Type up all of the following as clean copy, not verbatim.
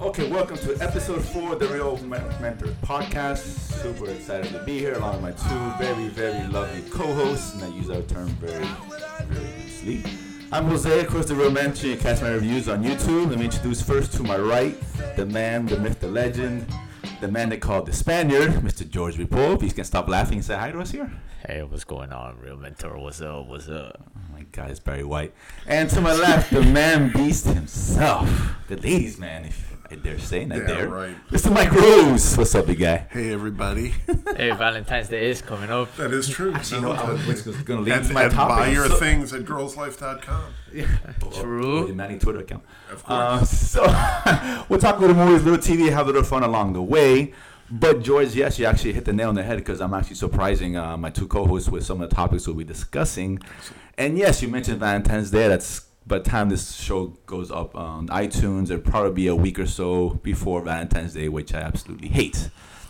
Okay, welcome to episode 4 of the Real Mentor Podcast. Super excited to be here along with my two very, very lovely co-hosts, and I use our term very, very loosely. I'm Jose, of course, the Real Mentor. You can catch my reviews on YouTube. Let me introduce first to my right, the man, the myth, the legend, the man they call the Spaniard, Mr. George Ripoll. Please can stop laughing and say hi to us here. Hey, what's going on, Real Mentor? What's up? What's up? Oh my God, it's Barry White. And to my left, the man beast himself, the ladies' man, if I dare say, not dare. Right. Mr. Mike Rose. What's up, big guy? Hey, everybody. Hey, Valentine's Day is coming up. That is true. Actually, you know, I was going to lead and, to my and topic. buy your things at girlslife.com. Yeah. True. Or your Manny Twitter account. Of course. So, we'll talk little movies, little TV, have a little fun along the way. But, George, yes, you actually hit the nail on the head because I'm actually surprising my two co-hosts with some of the topics we'll be discussing. And, yes, you mentioned Valentine's Day. That's by the time this show goes up on iTunes, it'll probably be a week or so before Valentine's Day, which I absolutely hate.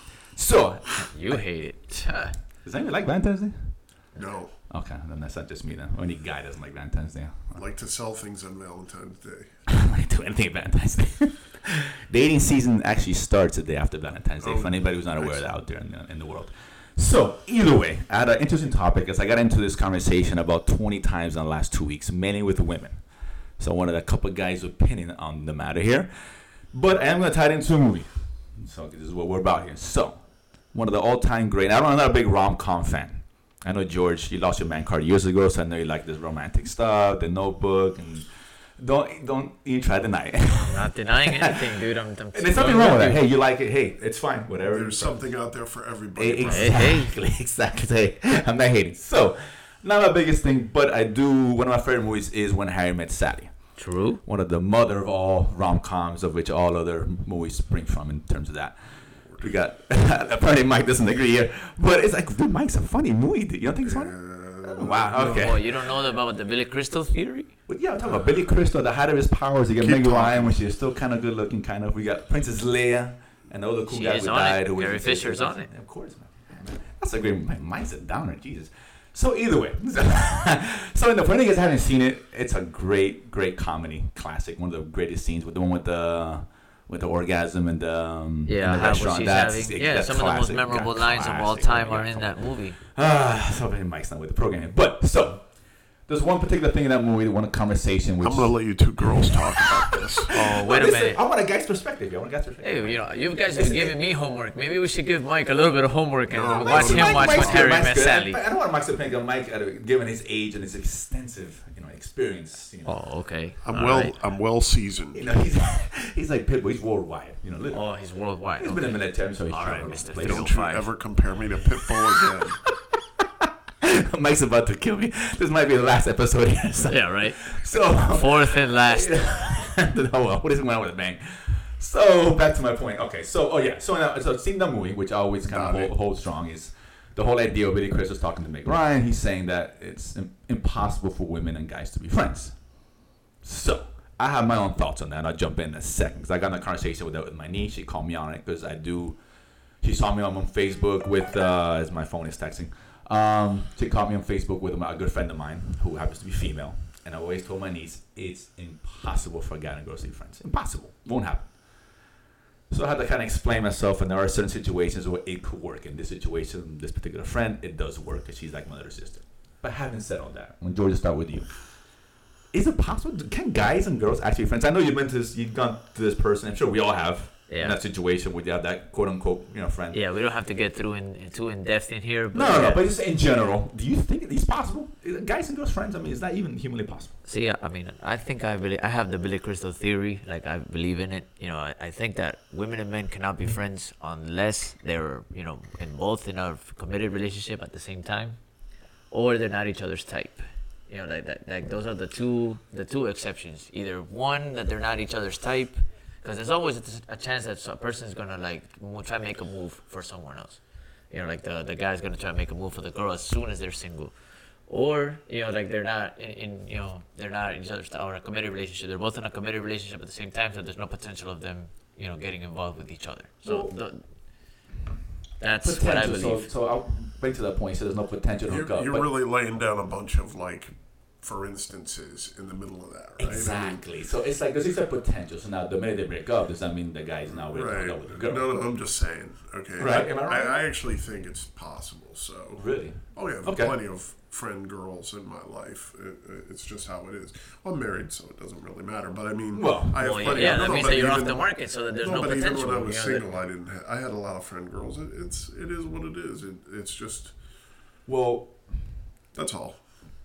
So, You hate it. does anyone like Valentine's Day? No. Okay, then that's not just me then. Any guy doesn't like Valentine's Day. I like to sell things on Valentine's Day. I don't like to do anything Valentine's Day. Dating season actually starts the day after Valentine's Day, for anybody who's not aware of that out there in the world. So, either way, I had an interesting topic as I got into this conversation about 20 times in the last 2 weeks, mainly with women. So, I wanted a couple of guys' opinion on the matter here. But I am going to tie it into a movie. So, this is what we're about here. So, one of the all-time great, I'm not a big rom-com fan. I know, George, you lost your man card years ago, so I know you like this romantic stuff, The Notebook, and don't even try to deny it. I'm not denying anything, dude. I'm And there's nothing wrong with that. Hey, you like it. Hey, it's fine. Whatever. There's something out there for everybody. Exactly. Exactly. Hey, I'm not hating. So, not my biggest thing, but I do. One of my favorite movies is When Harry Met Sally. True. One of the mother of all rom-coms, of which all other movies spring from in terms of that. We got, apparently Mike doesn't agree here, but it's like, dude, Mike's a funny movie. You don't think it's funny? Wow, okay. Oh, you don't know about the Billy Crystal theory? But yeah, I'm talking about Billy Crystal, the height of his powers. You get Meg Ryan when she's still kind of good looking, kind of. We got Princess Leia and the other cool guy who died. Carrie Fisher's on it. Of course, man. That's a great. My mind's a downer, Jesus. So either way, so in the point, you guys haven't seen it, it's a great, great comedy classic. One of the greatest scenes with the one with the orgasm and the in the restaurant. That's some of the most memorable lines of all time are in that movie. So Mike's not with the program, but so. There's one particular thing in that movie, one conversation. Which I'm going to let you two girls talk about this. Oh, wait a minute. I want a guy's perspective. Hey, you guys have given me homework. Maybe we should give Mike a little bit of homework and watch him Mike's watch When Harry Met Sally. I don't want Mike's opinion on Mike, given his age and his extensive, experience. Oh, okay. I'm well seasoned. He's like Pitbull. He's worldwide. Literally. Oh, he's worldwide. He's been in the military, so he's all right, Mr. Don't you ever compare me to Pitbull again. Mike's about to kill me. This might be the last episode here. So. Yeah, right. So fourth and last. What is going on with a bang? So back to my point. Okay, so seeing the movie, which I always kind of hold strong, is the whole idea of Billy Crystal talking to Meg Ryan. He's saying that it's impossible for women and guys to be friends. So I have my own thoughts on that. And I'll jump in a second because I got in a conversation with my niece. She called me on it because she saw me on Facebook with as my phone is texting. She caught me on Facebook with a good friend of mine who happens to be female, and I always told my niece it's impossible for a guy and girl to be friends. Impossible, won't happen. So I had to kind of explain myself, and there are certain situations where it could work. In this situation, this particular friend, it does work because she's like my little sister. But having said all that, when George, start with you, is it possible? Can guys and girls actually be friends? I know you've gone to this person. I'm sure we all have. In that situation where you have that quote unquote friend. Yeah, we don't have to get too in depth in here. But no, but just in general, do you think it's possible? Guys and girls friends? I mean, is that even humanly possible? See, I mean, I think I have the Billy Crystal theory. Like, I believe in it. I think that women and men cannot be friends unless they're both in a committed relationship at the same time, or they're not each other's type. Like those are the two exceptions. Either one, that they're not each other's type. Because there's always a chance that a person is gonna try to make a move for someone else. Like the guy's gonna try to make a move for the girl as soon as they're single, or like they're not they're not in each other's or a committed relationship. They're both in a committed relationship at the same time, so there's no potential of them getting involved with each other. So that's what I believe. So I'll bring to that point. So there's no potential to hook up. You're really laying down a bunch of for instances in the middle of that, right? Exactly. So it's like there's a potential. So now the minute they break up, does that mean the guy's now with Right. with the girl? No, I'm just saying. Okay. Right. Am I right? I actually think it's possible. So. Really? Oh yeah, Okay. plenty of friend girls in my life. It's just how it is. Well, I'm married, so it doesn't really matter. But I mean, Well, I have Well, plenty. yeah, no, that no, means but that you're off even- the market, so that there's no but potential. even when I was you know, single, I didn't. I had a lot of friend girls. It is what it is. It's just Well, that's all.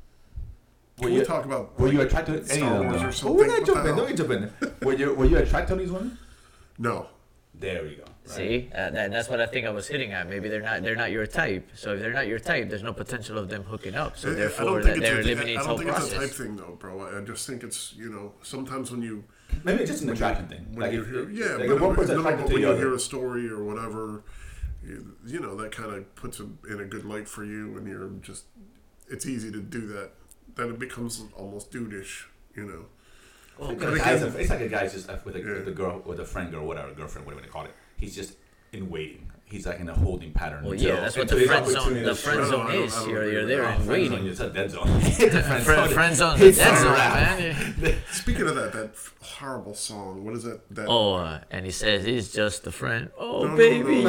were Can you we talk about were you attracted to any Star of them? Wars though? or Oh, something? we're not What the jumping. hell? Don't jump in. Were you attracted to these women? No. There we go. Right. See, that's what I think I was hitting at. Maybe they're not your type. So if they're not your type, there's no potential of them hooking up. So I therefore, don't think that it's a- eliminates I whole don't think process. it's a type thing though, bro. I just think it's sometimes when you Maybe it's just an attraction thing. when Like you if, hear like if one person no, attracted but to when the you other. hear a story or whatever, that kind of puts it in a good light for you, and you're just it's easy to do that. Then it becomes almost dudeish, It's But like, again- it's like a guy's just with a, Yeah. with a girl, with a friend girl, whatever, girlfriend, whatever they call it. He's just in waiting. He's like in a holding pattern. Well, until- yeah, that's what until the his friend zone. opportunity The is friend No, right. no, zone I don't- is I don't you're agree there with and Friend zone, waiting. it's a dead zone. It's a friend zone. Friend zone, the It's dead a zone, wrap. man. Speaking of that horrible song, what is that? Oh, and he says he's just a friend. Oh, No, baby,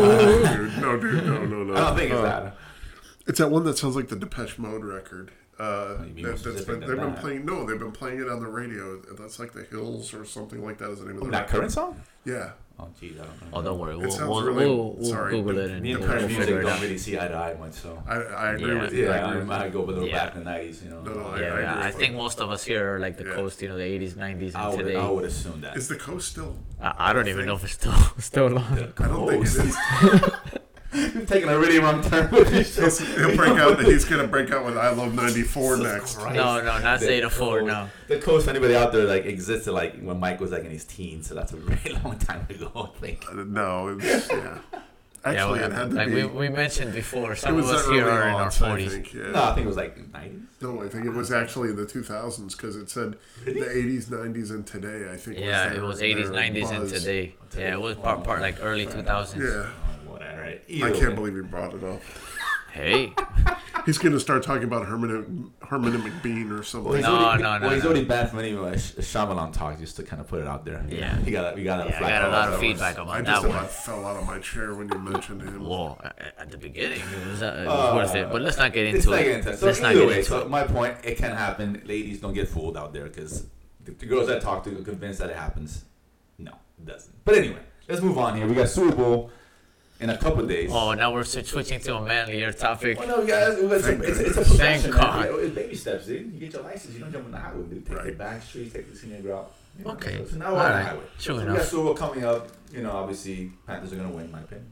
no, dude, no. I don't think it's that. It's that one that sounds like the Depeche Mode record. you mean more specific than They've been that? playing. No, they've been playing it on the radio. That's like the Hills or something like that. Is the name of the That record. current song? Yeah. Oh, geez, I don't know. Oh, don't worry. We'll, sounds we'll, really- we'll sorry, Google it and Me and we'll current figure music it don't out. really see eye to eye much, so. I agree Yeah. with you. I Yeah, agree with I you. go a little Yeah. back in the 90s, No, I Yeah, agree yeah. I with think you. most of us here are like the Yeah. coast, the 80s, 90s, I and would, today. I would assume that. Is the coast still? I don't even know if it's still long. I don't think it Coast. is. You've taken a really wrong turn with this. He'll break out. He's gonna break out with "I Love '94" next. No, not Zeta 4, no. The coast, anybody out there, like, existed, like, when Mike was, like, in his teens, so that's a very long time ago, I think. No, it's, yeah. Actually, it had to like be. we mentioned before, It some of was the us early here are in our aughts, I 40s. think. Yeah. No, I think it was, like, 90s. No, I think it was actually the 2000s because it said Really? the 80s, 90s, and today. I think. Yeah, their, it was 80s, their 90s, and buzz. today. Yeah, it was part like early 2000s. Yeah, Oh, whatever. Right. I Either can't way. believe he brought it up. Hey, He's gonna start talking about Herman McBean or something. Well, he's No, already, no, well, he's no. already banned from any Shyamalan talk, just to kind of put it out there. Yeah. We got a yeah, I flag got a for lot that. of feedback I about just that one. about fell out of my chair when you mentioned him. Well, at the beginning, it was worth it. But let's not get Let's into not it. get into it. So Let's not either get way, into so it. my point, it can happen. Ladies, don't get fooled out there because the girls I talk to are convinced that it happens. No, it doesn't. But anyway, let's move on here. We got Super Bowl in a couple of days. Oh, now we're switching to a manlier topic. Well, no, guys, it's a Thank progression. God. Man. It's baby steps, dude. You get your license, you don't jump on the highway, dude. Take the Right. back streets, take the scenic route. You know, Okay. So now we're on the Alright. highway. True so enough. we got Super Bowl coming up. You know, obviously, Panthers are going to win, in my opinion.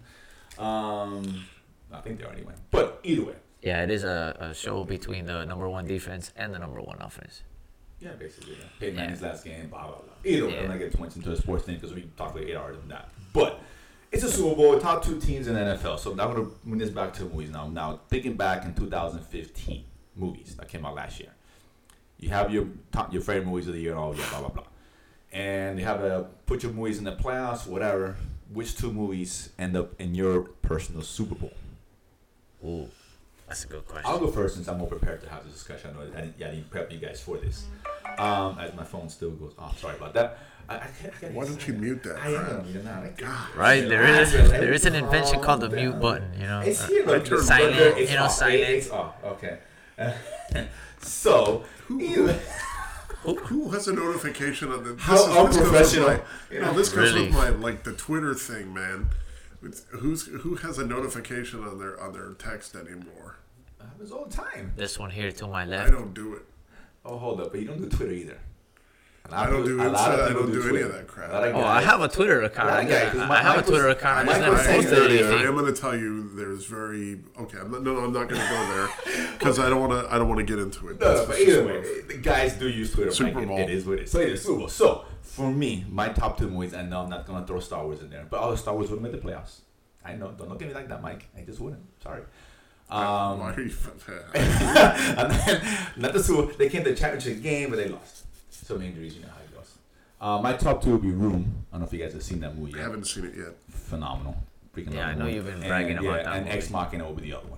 I think they are anyway. But either way. Yeah, it is a show between the number one defense and the number one offense. Yeah, basically. Yeah. Peyton Yeah. Manning's last game, blah, blah, blah. Either way, Yeah. I'm not going to get too much into the sports thing because we talked like 8 hours on that. But it's a Super Bowl, top two teams in the NFL. So I'm going to bring this back to movies now. Now, thinking back in 2015, movies that came out last year. You have your favorite movies of the year, all yeah, blah, blah, blah. And you have put your movies in the playoffs, whatever. Which two movies end up in your personal Super Bowl? Ooh, that's a good question. I'll go first since I'm more prepared to have this discussion. I know I didn't prep you guys for this. As my phone still goes off. Sorry about that. I Why don't you mute that? I crap? am. You know, God. Right, there is an invention called the mute button. You know, It's here. Look, turned Sign look, in, it's you know, off. sign in. It's off. Okay. So, either- Who has a notification on the? How unprofessional. This goes Really? with my the Twitter thing, man. Who has a notification on their text anymore? it happens all the time. this one here to my I left. don't do it. Oh, hold up. But you don't do Twitter either. I don't do a lot Insta. of I people don't do any Twitter. of that crap. A lot of Oh, I guys- have a Twitter account. Well, yeah, 'cause I have a Mike Twitter was- account. I Mike just was never saying posted earlier, I anything. am going to tell you there's very okay. I'm not going to go there because I don't want to get into it. No, That's but just either sort way, of- the guys do use Twitter. Super Mike, Bowl. It is what it is. So it is Super Bowl. So for me, my top two movies, and no, I'm not gonna throw Star Wars in there, but all the Star Wars wouldn't make the playoffs. I know. Don't look at me like that, Mike. I just wouldn't. Sorry. Why are you- And then, not the Super. They came to the championship game, but they lost. Some injuries, you know how it goes. My top two would be Room. I don't know if you guys have seen that movie I yet. haven't seen it yet. Phenomenal. Freaking Yeah, I love know movie. you've been bragging And, about yeah, that And movie. Ex Machina will be the other one.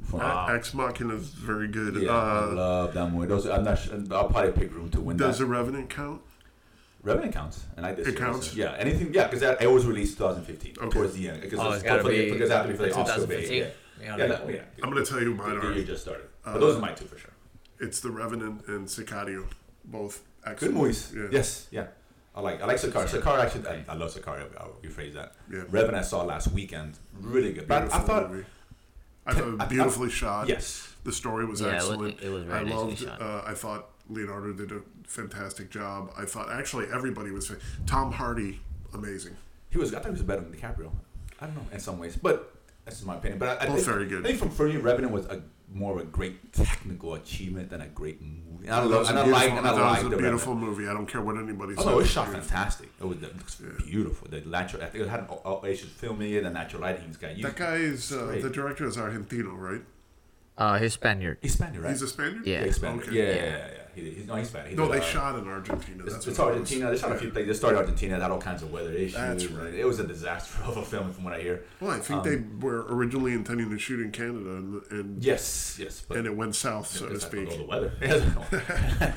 Ex Machina is very good. Yeah, I love that movie. Those, I'm not sure, I'll probably pick Room to win Does that. The Revenant count? Revenant counts, and I It counts? Yeah, anything. Yeah, because it was released 2015 towards the end. Because it's gotta be because it had to be for the Oscar 2015. bait. Yeah, yeah. I'm going to tell you mine The are. year just started. But those are my two for sure. It's The Revenant and Sicario. Both Good excellent. movies. Yeah. Yes, yeah. I like Sicario. Sicario actually, I love Sicario. I'll rephrase that. Yeah. Revenant I saw last weekend. Really good. But I Beautiful thought, movie. I thought it was beautifully shot. yes. The story was Yeah, excellent. it was I very nicely loved. shot. I thought Leonardo did a fantastic job. I thought actually everybody was. Tom Hardy, amazing. I thought he was better than DiCaprio. I don't know in some ways, but that's just my opinion. But I Both think, very good. I think for me, Revenant was more of a great technical achievement than a great movie. And I like That was the a beautiful Revenant. movie. I don't care what anybody Oh says. no, it was shot Yeah. fantastic. It was beautiful. The natural, I think it had Asian filming it, the natural lighting he's got. That guy is great. the director is Argentino, right? He's Spaniard. He's Spaniard, right? He's a Spaniard. Yeah. He's Spaniard. Okay. Yeah. He's Spanish. No, they shot in Argentina. It's That's what it was. Argentina. They shot a few places. They started Argentina. They had all kinds of weather issues. That's right. It was a disaster of a film, from what I hear. Well, I think they were originally intending to shoot in Canada, and Yes. But and it went south, so to because I speak. forgot the weather.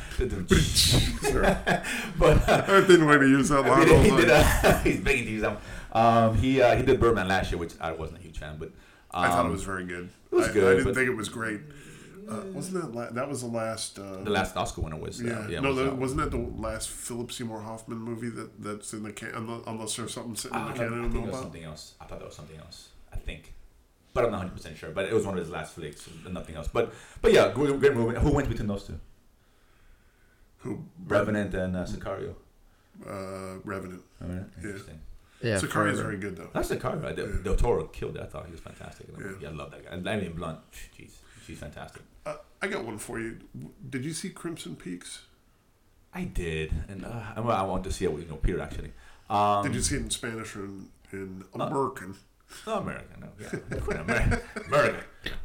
But I didn't want to use that line. he did. He's begging to use that. He did Birdman last year, which I wasn't a huge fan, but I thought it was very good. It was I good, didn't but- think it was great. Wasn't that was the last? the last Oscar winner was. Wasn't that the last Philip Seymour Hoffman movie that's in the can? Unless there's something sitting in the can I I don't think know it was about. something else. I thought that was something else. I think, but I'm not 100% sure. But it was one of his last flicks, and nothing else. But yeah, great movie. Who went between those two? Who? Revenant and Sicario. Revenant. Interesting. Yeah, Sicario's very good though. That's Sicario. Right? Del Toro killed it. I thought he was fantastic. I love that guy. And Emily Blunt, she's fantastic. I got one for you. Did you see Crimson Peaks? I did, and I want to see it with Peter actually. Did you see it in Spanish or in American? No, American. No, yeah, quite American. American.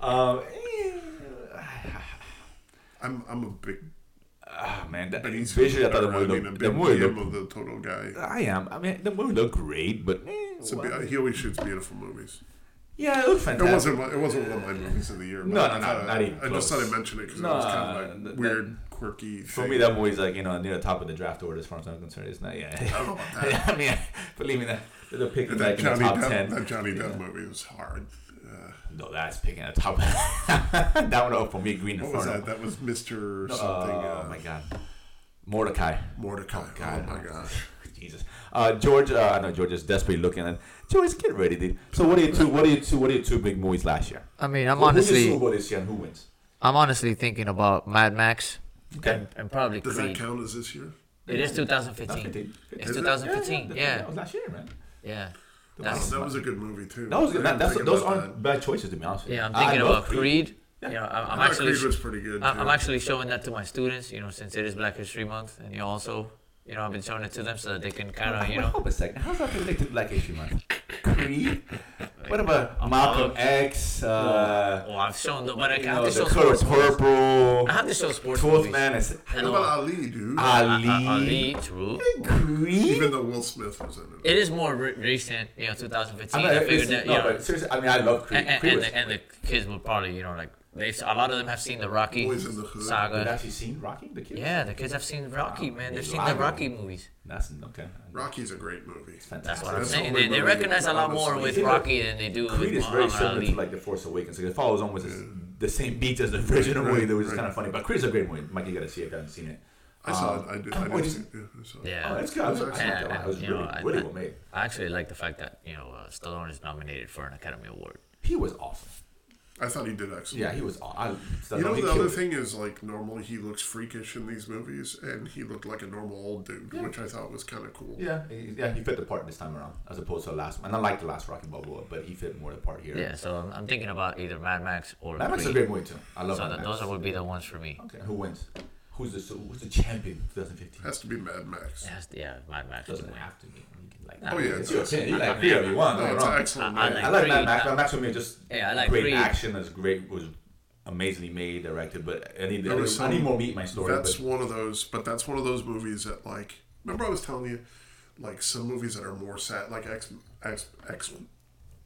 I'm a big Man, that Benicio visually, I thought del Toro. the I mean, a movie, big the movie fan looked. of the total guy. I am. I mean, the movie looked great, but He always shoots beautiful movies. yeah, it looked fantastic. It wasn't one of my movies of the year. No, but not even I just thought close. I'd mention it because No, it was kind of like that- weird, quirky. For thing. me, that movie's like near the top of the draft order as far as I'm concerned. It's not. Yeah. I don't know about that. I mean, believe me, they're picking That like in the Johnny top Depp, 10. that Johnny Depp movie was hard. No, that's picking the top. That one up for me, Green What was Inferno. that? That was Mr. No, something. oh my God, Mordecai. Mordecai. God. Oh my God. Jesus. George, I know George is desperately looking at. George, get ready, dude. So what are your two big movies last year? I mean, I'm Who's your honestly, Super Bowl this year and who wins? I'm honestly thinking about Mad Max Okay. and probably Does that Creed. count as this year? It is 2015. 2015. It's Is it? 2015. Yeah, That was last year, man. yeah. Oh, That's, that was a good movie too. That was good. I didn't think Those about aren't bad choices, to be honest with you. yeah, I'm I thinking love about Creed. Yeah. You know, I I'm thought actually Creed was pretty good. I'm too. actually showing that to my students, you know, since it is Black History Month, and you also, you know, I've been showing it to them so that they can kind of, you know. Hold a second. How's that related to Black History Month? Creed? What about Malcolm X? Well, I've shown them, but I have to The show Color sports movies. Purple. I have to show sports 12th movies. Man. Is And What about Ali, dude? Ali. Ali, true. Creed. Even though Will Smith was in it. It is more recent, you know, 2015. I I mean, figured that, you no, know, but seriously, I mean, I love Creed. Creed was, and the kids will probably, you know, like a lot of them have seen the Rocky Boys in the Hood. You've saga. actually seen Rocky, the kids? Yeah, the kids have seen Rocky, man. They've Yeah, seen I the know. Rocky movies. That's okay. Rocky's a great movie. That's Fantastic. what I'm That's saying. the only They movie recognize a lot more honestly. with You know, Rocky than they do Creed with is very Muhammad similar Ali. to like The Force Awakens. It follows almost the same beats as the original movie, which is right. kind of funny. But Creed's a great movie. Mike, you gotta see it if you haven't seen it. I saw it. I did. I oh, did did see you? it. Yeah, I saw it. Yeah. Oh, that's good. I was And, it was you really, know, really well made. I actually like the fact that, you know, Stallone is nominated for an Academy Award. He was awesome. I thought he did excellent. Yeah, he was. You know, he the other killed. thing is, like, normally he looks freakish in these movies, and he looked like a normal old dude, which I thought was kind of cool. Yeah, he fit the part this time around as opposed to the last one. And I like the last Rocky Balboa, but he fit more the part here. Yeah, so I'm thinking about either Mad Max or Mad Max is a Creed. great movie too. I love So Mad Max. those would be the ones for me. Okay, who wins? Who's the champion? 2015. Has to be Mad Max. Mad Max. would Doesn't win. have to be. You can like. Oh, yeah, it's your it's- opinion. You I like mean, Creed if you want. No, Don't it's get me wrong. excellent. I man. like I like Mad Creed. Max. Mad Max for me just Yeah, I like great Creed. action. Is great. Was amazingly made, directed. But I need some- more meat in my story. That's but one of those, but that's one of those movies that, like, remember I was telling you, like, some movies that are more sad, like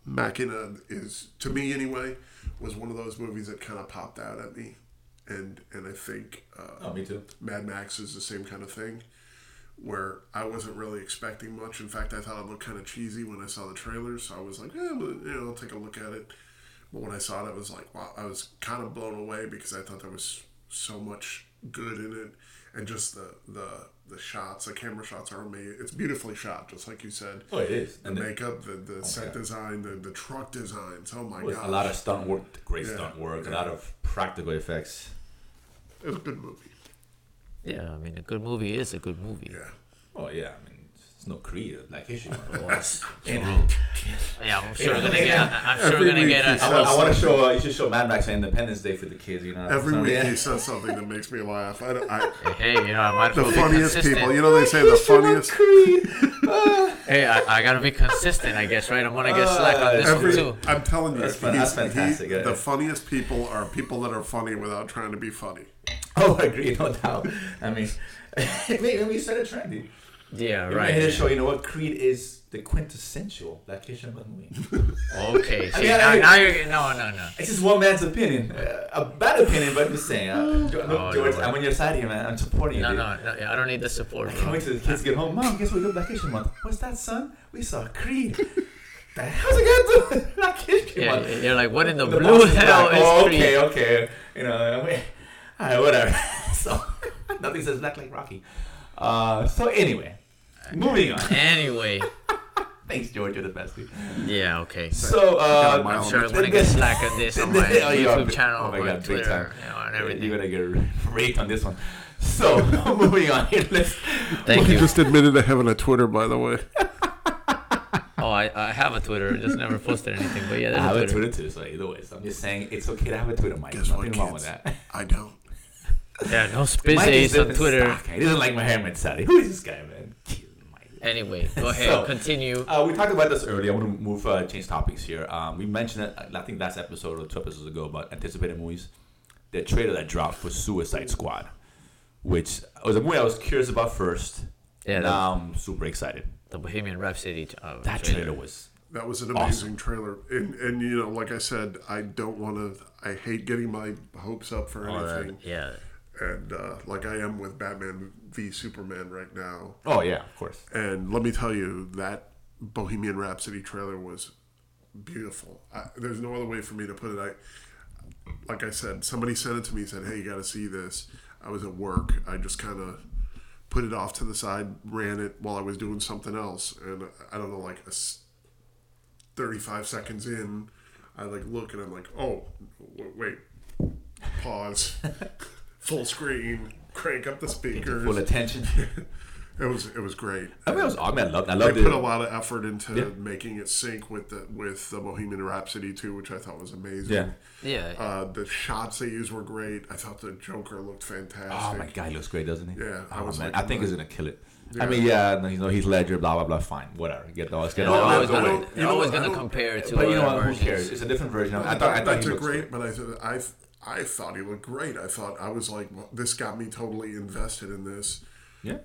Machina is, to me anyway, was one of those movies that kind of popped out at me, and I think me too. Mad Max is the same kind of thing, where I wasn't really expecting much. In fact, I thought it looked kind of cheesy when I saw the trailers, so I was like, I'll take a look at it. But when I saw it, I was like, wow, I was kind of blown away because I thought there was so much good in it, and just the shots, the camera shots are amazing. It's beautifully shot, just like you said. Oh, it is. The makeup, the set design, the truck designs. Oh my god! A lot of stunt work, great stunt work, a lot of practical effects. It was a good movie. Yeah, I mean, a good movie is a good movie. Yeah. Oh yeah, I mean, it's no Creed like issue. Yeah, I'm sure we're gonna get. I'm sure we're gonna get. I want to show. You should show Mad Max and Independence Day for the kids. You know. Every week he says something that makes me laugh. Hey, I might the be funniest consistent. people. You know they say the funniest. Hey, I gotta be consistent, I guess, right? I'm gonna get slack on this one too. I'm telling you, that's fantastic. The funniest people are people that are funny without trying to be funny. Oh, I agree, no doubt. I mean, maybe we started trendy. Yeah, Right. right. Here to show you know what Creed is the quintessential Black Asian movie. Okay, see, I mean, now you're no. It's just one man's opinion, a bad opinion, but I'm just saying. George, I'm on your side here, man. I'm supporting you. No, dude. no, I don't need the support. I can't wait till the kids get home. Mom, guess what we did Black Asian Month? What's that, son? We saw Creed. How's it gonna do Black Asian Month? Yeah, you're like, what in the The blue boss is hell black. is Oh, Creed? okay. You know, alright, whatever. So nothing says black like Rocky. So anyway, moving on. Anyway, Thanks, George. You're the best, dude. yeah, okay. So I'm sure I'm gonna get slack on this on my YouTube channel, oh my on God, big Twitter, time. and everything. You're gonna get raped on this one. So moving on here. Let's. Thank You you. just admitted to having a Twitter, by the way. Oh, I have a Twitter. I just never posted anything. But yeah, I there's have a a Twitter. Twitter too. So either way, so I'm just saying it's okay to have a Twitter, Mike. Guess Nothing what, wrong with kids? that. I don't. Yeah, no Mike space is on the Twitter. stock. He doesn't like my hair, Sally. Who is this guy, man? Anyway, go ahead, So, continue. We talked about this earlier. I want to move, change topics here. We mentioned it, I think last episode or 2 episodes ago, about anticipated movies. The trailer that dropped for Suicide Squad, which was a movie I was curious about first. Yeah, now I'm super excited. The Bohemian Rhapsody. That trailer was. That was an amazing trailer, and you know, like I said, I don't want to. I hate getting my hopes up for anything. Yeah. And like I am with Batman v Superman right now. Oh yeah, of course. And let me tell you, that Bohemian Rhapsody trailer was beautiful. There's no other way for me to put it. Like I said, somebody sent it to me and said, "Hey, you got to see this." I was at work. I just kind of put it off to the side, ran it while I was doing something else, and I don't know, like 35 seconds in, I like look and I'm like, "Oh, wait, pause." Full screen, crank up the speakers. Full attention. It was great. I mean, I loved They it. put a lot of effort into making it sync with the Bohemian Rhapsody too, which I thought was amazing. Yeah. The shots they used were great. I thought the Joker looked fantastic. Oh my God, he looks great, doesn't he? Yeah, I was like, I think he's gonna kill it. Yeah. I mean, yeah, you know, he's Ledger, blah blah blah. Fine, whatever. Get those. Get They're all. always I gonna, don't- they're always gonna compare it to But you know other what? Who versions. cares? It's a different version. I That's thought he a looked great, but I thought he looked great. I was like, well, this got me totally invested in this. Yeah.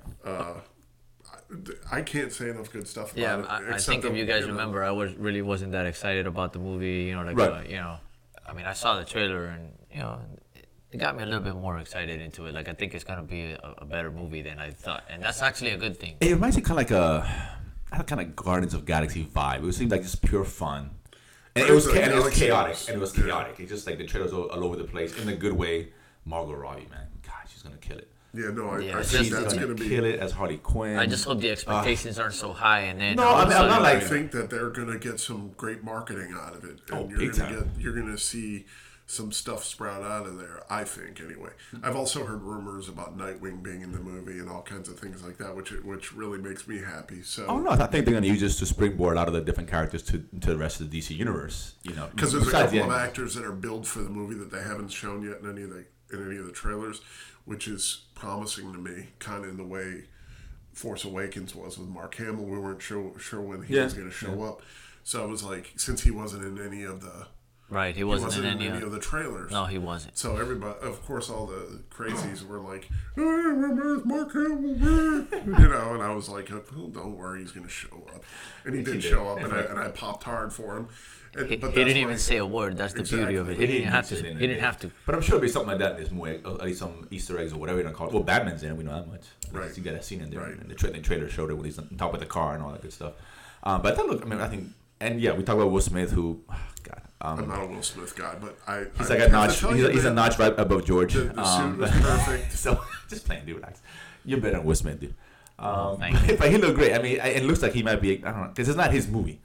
I can't say enough good stuff about Yeah, it. I except think if that, you guys know, remember, I really wasn't that excited about the movie. You know, like Right. I mean, I saw the trailer and it got me a little bit more excited into it. Like I think it's gonna be a better movie than I thought, and that's actually a good thing. It reminds me kind of like a kind of Guardians of Galaxy vibe. It seemed like just pure fun, and it was chaotic. And it was chaotic. It's just like the trailers all over the place in a good way. Margot Robbie, man, God, she's gonna kill it. Yeah, no, I Yeah, think She's that's gonna going to be. kill it as Harley Quinn. I just hope the expectations aren't so high, and then No, all I of a mean, I'm not sudden- like- I think that they're going to get some great marketing out of it, and big time. you're going to see some stuff sprout out of there. I think, anyway. I've also heard rumors about Nightwing being in the movie and all kinds of things like that, which really makes me happy. So, Oh no, I think they're gonna use this to springboard out of the different characters to the rest of the DC universe. You know, because there's a besides couple of the- actors that are billed for the movie that they haven't shown yet in any of the trailers, which is promising to me, kind of in the way Force Awakens was with Mark Hamill. We weren't sure when he was going to show up. So I was like, since he wasn't in any of the Right, he He wasn't, wasn't in in any any of the trailers. No, he wasn't. So everybody, of course, all the crazies were like, "Hey, where's Mark Hamill?" You know, and I was like, "Oh, don't worry, he's going to show up," and he did show up, and I popped hard for him. And, He but didn't that's even why- say a word. That's the beauty of it. He didn't have to. He didn't have to. But I'm sure it'll be something like that in this movie, at least some Easter eggs or whatever you want to call it. Well, Batman's in it, we know that much. Right. You got that scene in there. Right. And the trailer showed it when he's on top of the car and all that good stuff. But I thought, look, I mean, I think, and yeah, we talk about Will Smith, who, God. I'm not a Will Smith guy, but He's like a notch. He's a notch right above George. The suit was perfect. So just playing, dude. Relax. You're better than Will Smith, dude. Thank you. But he looked great. I mean, it looks like he might be. I don't know, because it's not his movie.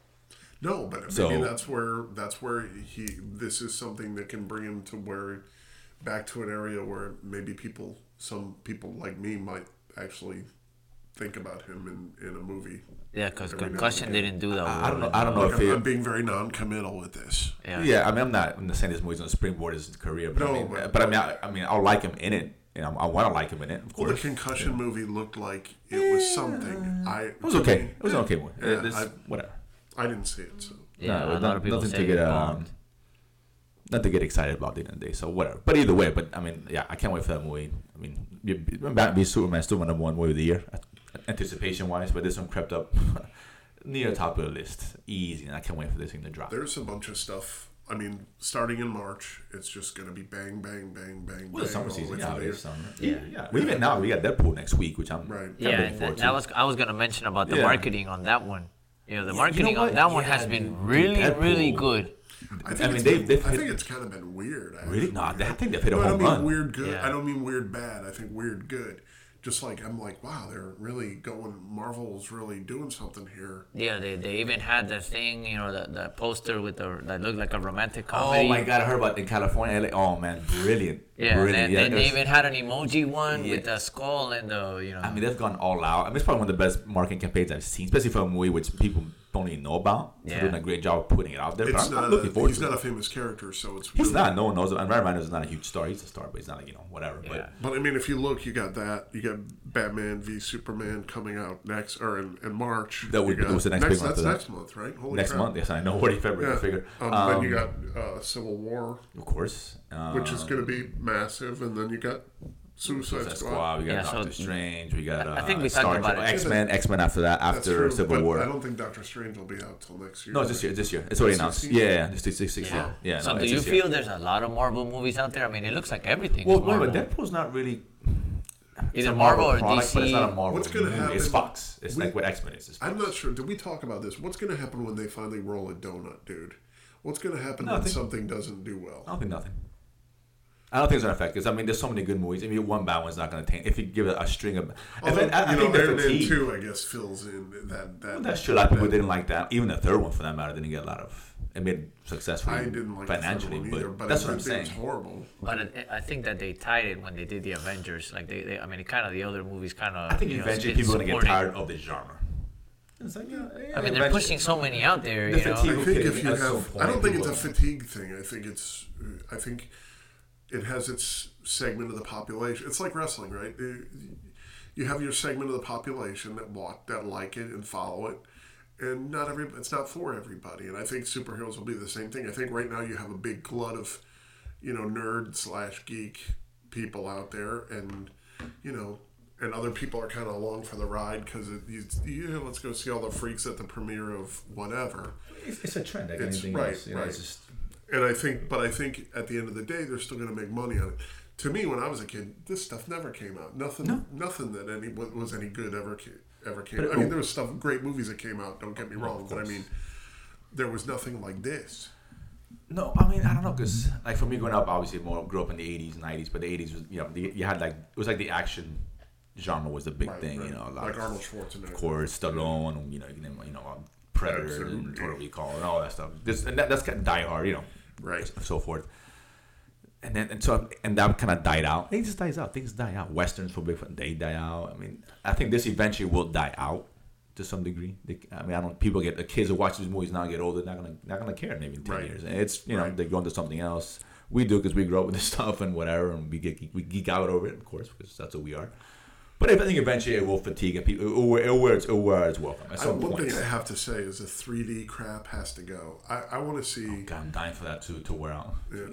No, but So- maybe that's where this is something that can bring him to where back to an area where maybe some people like me might actually think about him in a movie. Yeah, because Every now and Concussion again. didn't do that. I don't know. well. I don't know Like, if I'm being very non-committal with this. Yeah, I mean, I'm not saying this movie's on springboard his career, but No, I mean, I mean, I'll like him in it, and I want to like him in it, of Well, the course. Concussion movie looked like it was something. It was okay. It was an okay movie. Yeah, Whatever. I didn't see it, so. Yeah, No, a lot of people nothing say to get it bombed. not to get excited about the end of the day. So whatever. But either way, I mean, yeah, I can't wait for that movie. I mean, Batman v Superman still my number one movie of the year, anticipation wise. But this one crept up near the top of the list, easy, and I can't wait for this thing to drop. There's a bunch of stuff. I mean, starting in March, it's just going to be bang, bang, bang, bang, Well, the bang. summer all the way season, through the year. yeah. Well, even now we got Deadpool next week, which I'm Right. kinda Yeah, looking forward to. I was gonna mention about the Yeah. marketing on that one. You know, the Yeah, marketing you know on what? that one Yeah, has been dude, really, Deadpool. really good. I think, I mean, it's they've been- I hit- think it's kind of been weird. Really? Actually. No, I think they've hit a No, I home don't mean run. weird good. Yeah. I don't mean weird bad. I think weird good. Just like I'm like, wow, they're really going. Marvel's really doing something here. Yeah, they even had the thing, you know, the poster with that looked like a romantic Oh comedy. my God, I heard about in California, LA. Oh man, brilliant. Yeah, Brilliant. and it they was- even had an emoji one Yeah. with the skull and the, you know. I mean, they've gone all out. I mean, it's probably one of the best marketing campaigns I've seen, especially for a movie which people don't even know about. Yeah. They're doing a great job of putting it out there. It's But I'm not. looking forward He's to not it. a famous character, so it's. He's really- not. No one knows him. And Ryan Reynolds is not a huge star. He's a star, but he's not like, whatever. Yeah. But But I mean, if you look, you got that. You got Batman v Superman coming out next or in March. That would- You got- was the next big one That's after that. next month, right? Holy next crap. month, yes, I know. Already February, I Yeah. figure. Then you got Civil War, Of course. which is going to be massive, and then you got Suicide Suicide Squad. Squad. We got Yeah, so- Doctor Strange. We got I think we Star talked about Trek, it. X-Men after that, That's after true, Civil but War. I don't think Doctor Strange will be out till next year. No, it's this year. This year. It's already It's announced. 16? Yeah, it's 16. Yeah. So no, do it's you this year. feel there's a lot of Marvel movies out there? I mean, it looks like everything Well, is Marvel. remember, Deadpool's not really. It's Either a Marvel or product, but it's DC. not a Marvel. What's gonna movie. happen- It's Fox. It's we- like what X-Men is. It's Fox. I'm not sure. Did we talk about this? What's going to happen when they finally roll a donut, dude? What's going to happen when Nothing. something doesn't do well? I don't think nothing. I don't think it's gonna affect because I mean, there's so many good movies. I mean, one bad one's not gonna taint. If you give it a string of, Although, I you think know, the Iron Man fatigue. 2, I guess, fills in that. Well, that's true. A lot of people didn't like that. Even the third one, for that matter, didn't get a lot of. It made successfully I didn't like financially, the third one either, but that's I what I'm think saying. It was horrible. But I think that they tied it when they did the Avengers. Like they I mean, it kind of the other movies kind of. I think eventually people are gonna get tired of the genre. It's like, I mean, they're pushing so many out there. The You know. fatigue- I People think can- if you at some have, point, I don't think it's a people- fatigue thing. I think it has its segment of the population. It's like wrestling, right? You have your segment of the population that like it and follow it, and it's not for everybody. And I think superheroes will be the same thing. I think right now you have a big glut of, nerd/geek people out there, and and other people are kind of along for the ride because let's go see all the freaks at the premiere of whatever. It's a trend like It's anything right, else. right. It's just, And I think at the end of the day, they're still going to make money on it. To me, when I was a kid, this stuff never came out. Nothing that was any good ever came. But I mean, there was great movies that came out. Don't get me wrong, but I mean, there was nothing like this. no, I mean I don't know because like for me growing up, obviously grew up in the 80s, 90s, but the 80s was you had like it was like the action genre was the big Right, thing. right. A lot Like of Arnold Schwarzenegger. of course, Stallone, Predator, Absolutely. and Total Recall, and all that stuff. That's kind of Die Hard, Right. and so forth. And that kind of died out. It just dies out. Things die out. Westerns for big, they die out. I mean, I think this eventually will die out to some degree. The kids who watch these movies now get older, not gonna care maybe in 10 Right. years. And it's Right. they go into something else. We do because we grew up with this stuff and whatever, and we geek out over it, of course, because that's what we are. But I think eventually it will fatigue and people. It'll wear its welcome. At some One point. thing I have to say is the 3D crap has to go. I want to see. Oh, God, I'm dying for that to wear out.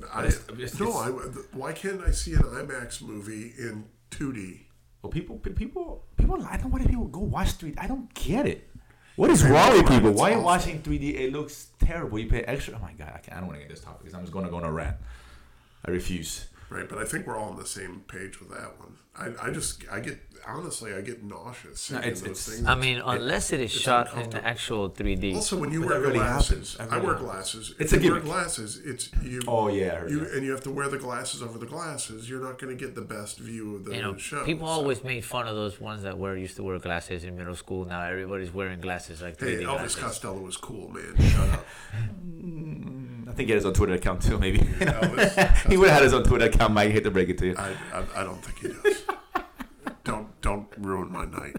Why can't I see an IMAX movie in 2D? Well, people. I don't want people go watch 3D. I don't get it. What is wrong with people? Why are you watching 3D? It looks terrible. You pay extra. Oh my God, I don't want to get this topic because I'm just going to go on a rant. I refuse. Right, but I think we're all on the same page with that one. I get nauseous seeing those things. I mean, unless it is shot in actual 3D. Also, when you wear really glasses, happens. I wear glasses. It's if a you wear gimmick. glasses, it's you. Oh yeah, I heard that. And you have to wear the glasses over the glasses. You're not going to get the best view of the show. People always made fun of those ones that used to wear glasses in middle school. Now everybody's wearing glasses like 3D Hey, Elvis glasses. Costello was cool, man. Shut up. I think he had his own Twitter account too. Maybe Elvis, he would have had his own Twitter account. Mike, hate to break it to you. I don't think he does. Don't ruin my night.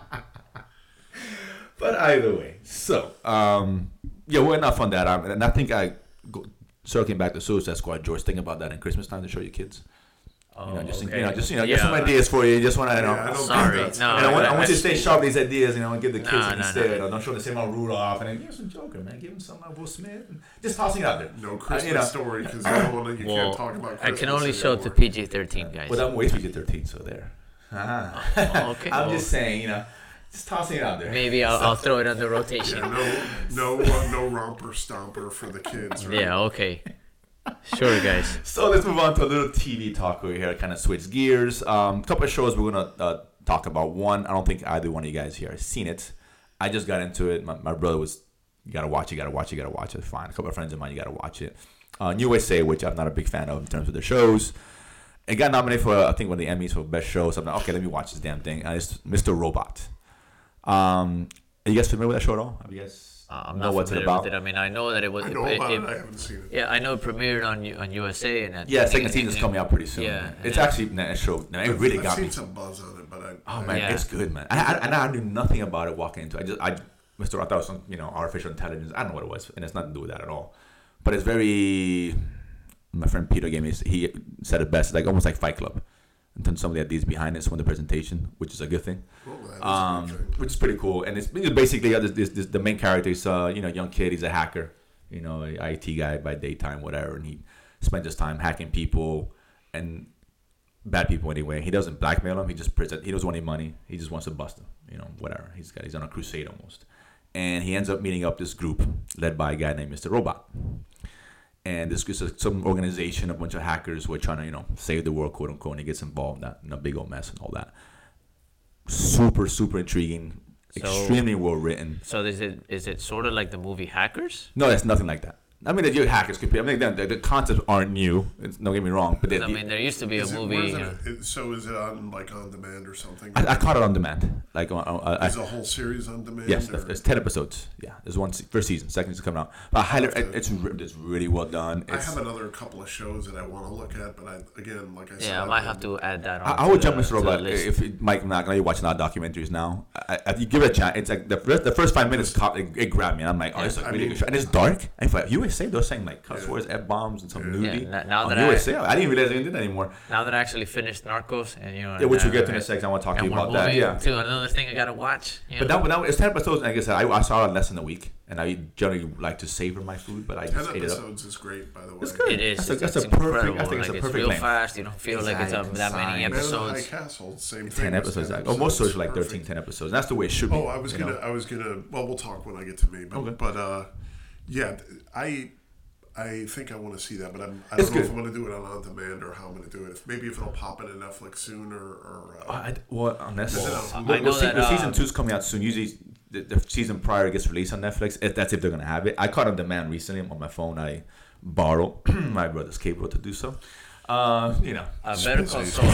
But either way, so we're enough on that. And I think circling back to Suicide Squad, George, think about that in Christmas time to show your kids. Oh, Get okay. some ideas for you. Just want to, I don't Sorry, think that's- no. I want you to stay sharp with these ideas, and give the kids No, instead. no. Don't show the same old Rudolph, and then give some Joker, man. Give him some Will Smith. And just tossing it out there. No Christmas story because you can't talk about Christmas I can only show it to anymore. PG-13 guys. Well, I'm way PG-13, so there. Okay. I'm just saying, just tossing it out there. Maybe I'll throw it under rotation. No romper stomper for the kids. Right? Yeah, okay. Sure, guys. So let's move on to a little TV talk over here. Kind of switch gears. Couple of shows we're gonna talk about. One, I don't think either one of you guys here has seen it. I just got into it. My brother was, you gotta watch it. Fine. A couple of friends of mine, you gotta watch it. USA, which I'm not a big fan of in terms of the shows. It got nominated for I think one of the Emmys for best show. So I'm like, okay, let me watch this damn thing. And it's Mr. Robot. Are you guys familiar with that show at all? Have you guys? I'm know not what's it familiar about? with it. I mean, I know that it was. I know about it. I haven't seen it. Yeah, I know it premiered on USA and. Yeah, second season's coming out pretty soon. Yeah, It's actually a show. It really got me. I've seen some buzz on it, but Oh man, Yeah. it's good, man. I knew nothing about it walking into it. I thought it was some, artificial intelligence. I don't know what it was, and it's nothing to do with that at all. But it's very. My friend Peter he said it best. It's like almost like Fight Club. In terms of some of the ideas behind it, some of the presentation, which is a good thing. Which is pretty cool. And it's basically the main character is young kid. He's a hacker, a IT guy by daytime, whatever, and he spends his time hacking people and bad people anyway. He doesn't blackmail them. He just he doesn't want any money. He just wants to bust them. Whatever. He's on a crusade almost, and he ends up meeting up this group led by a guy named Mr. Robot. And this is some organization, a bunch of hackers who are trying to, save the world, quote unquote. And he gets involved in a big old mess and all that. Super, super intriguing. Extremely well written. So is it sort of like the movie Hackers? No, it's nothing like that. I mean, the hackers could be. I mean, the concepts aren't new. Don't get me wrong, but There used to be a movie. So is it on demand or something? I caught it on demand. Like is a whole series on demand? Yes, there's 10 episodes. Yeah, there's first season, second season coming out. But it's really well done. I have another couple of shows that I want to look at, but like I said, I might have to add that on. I would jump Mr. Robot if Mike. I'm not gonna watch a lot of documentaries now. If you give it a chance, it's like the first 5 minutes, it grabbed me, and I'm like, oh, it's a really good show, and it's dark. And if USA, they're saying like cuss words, F bombs, and some nudity. Now that USA, I didn't realize they didn't do that anymore. Now that I actually finished Narcos, and Which we'll get to in a second. I want to talk to you about that. Yeah. To another thing I gotta watch. But now it's 10 episodes. Like I said, I saw it less than a week, and I generally like to savor my food, but I 10 just ate it up. episodes is great, by the way. It's good. It is. That's it's a perfect. incredible. I think it's a It's perfect real length. fast. You don't feel like it's that many Exactly. Man in the High episodes. Castle, same thing. 10 episodes. Most shows are like 13, 10 episodes. And that's the way it should be. I was gonna. Well, we'll talk when I get to me. But yeah, I think I want to see that, but I don't know if I'm going to do it on demand or how I'm going to do it. Maybe if it'll pop into Netflix soon unless I know that the season 2 is coming out soon. Usually, the season prior gets released on Netflix. That's if they're going to have it. I caught on demand recently on my phone. I borrowed my brother's cable to do so. Better Call Saul.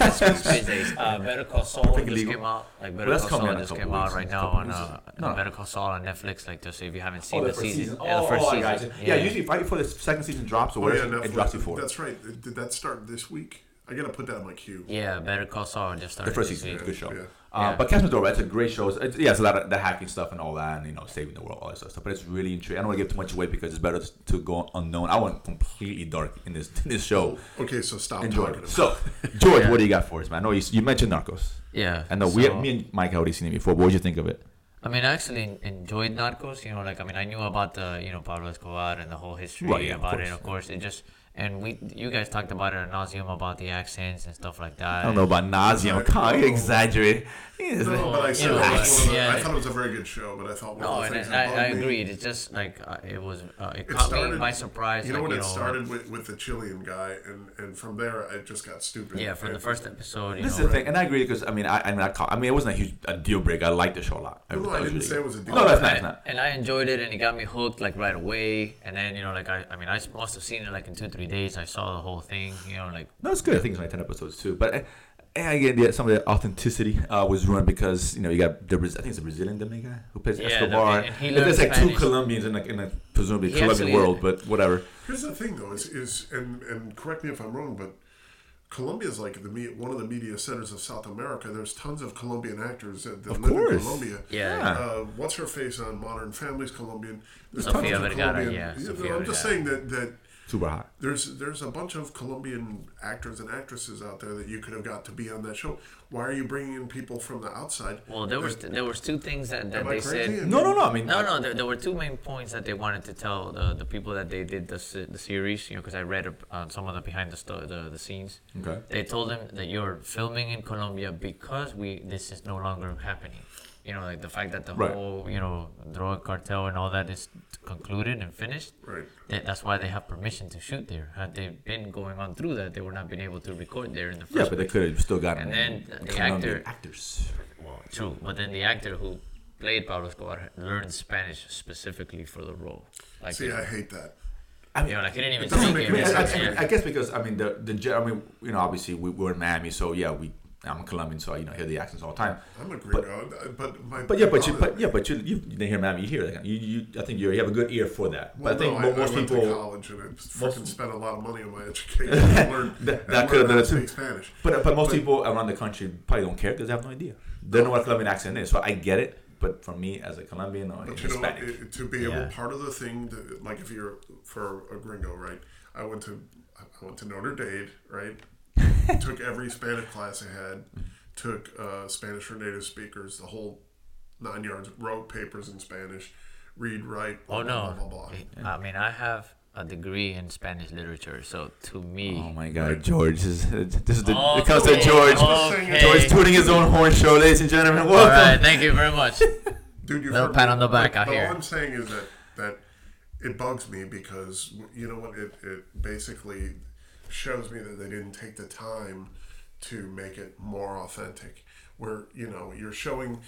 Better Call Saul just came out. Better Call Saul just came out right now on Better Call Saul on Netflix. Like, just if you haven't seen the season, the first season. Yeah, usually right before the second season drops or whatever, it drops before. That's right. Did that start this week? I gotta put that on my queue. Yeah, Better Call Saul just started. The first season, good show. But Catch Me Door, that's a great show. It's a lot of the hacking stuff and all that, and saving the world, all that stuff. But it's really intriguing. I don't want to give too much away because it's better to go unknown. I went completely dark in this show. Okay, so stop Enjoy talking it. about So, George, what do you got for us, man? I know you mentioned Narcos. Yeah. I know me and Mike have already seen it before. But what did you think of it? I mean, I actually enjoyed Narcos. I knew about the Pablo Escobar and the whole history about it. Of course, it just. And you guys talked about it ad nauseum about the accents and stuff like that. I don't know about nauseum. Can't exaggerate. No, but I said I thought it was a very good show, but I thought one of the things I agreed. It's just like it was. It caught me by surprise. You know when it started with the Chilean guy, and from there it just got stupid. Yeah, from the first episode. This is the thing, and I agree because it wasn't a deal breaker. I liked the show a lot. I didn't say it was a deal. No, that's not. And I enjoyed it, and it got me hooked right away. And then I must have seen it in 2-3 days. I saw the whole thing. No, it's good. I think it's 10 episodes too, but. And again, some of the authenticity was ruined because you got I think it's a Brazilian guy who plays Escobar. There's two Colombians in a presumably Colombian world, but whatever. Here's the thing, though, and correct me if I'm wrong, but Colombia is one of the media centers of South America. There's tons of Colombian actors that live in Colombia. Yeah. What's her face on Modern Family's Colombian? There's Sofia Vergara. I'm just saying that. Super hot. There's a bunch of Colombian actors and actresses out there that you could have got to be on that show. Why are you bringing in people from the outside? Well, there was two things that they said. No. I mean, there were two main points that they wanted to tell the people that they did the series. Because I read some of the behind the scenes. Okay. They told them that you're filming in Colombia because this is no longer happening. The fact that the whole, drug cartel and all that is concluded and finished. Right. That's why they have permission to shoot there. Had they been going on through that, they would not been able to record there in the first place. Yeah, but they could have still gotten. And then the actors. Well, true. But then the actor who played Pablo Escobar learned Spanish specifically for the role. I hate that. I mean, he didn't even speak it. I guess because obviously we're in Miami, so yeah, I'm Colombian, so hear the accents all the time. I'm a gringo, but you hear Miami, you hear that. I think you have a good ear for that. Well, but I think most went people to college and I freaking spent a lot of money on my education to learn that could have done it too. Spanish. But most people around the country probably don't care because they have no idea. They don't know what a Colombian accent is, so I get it. But for me, as a Colombian or Hispanic, to be able part of the thing, if you're for a gringo, right? I went to Notre Dame, right? Took every Spanish class I had, took Spanish for native speakers, the whole 9 yards, wrote papers in Spanish, read, write, blah, blah, blah, blah, blah. I mean, I have a degree in Spanish literature, so to me... Oh my God, George. This is it comes to George. Okay. George tooting his own horn show, ladies and gentlemen. Welcome. All right, thank you very much. Dude, you've little pat on the back out here. All I'm saying is that it bugs me because, you know what, it basically... shows me that they didn't take the time to make it more authentic. Where you're showing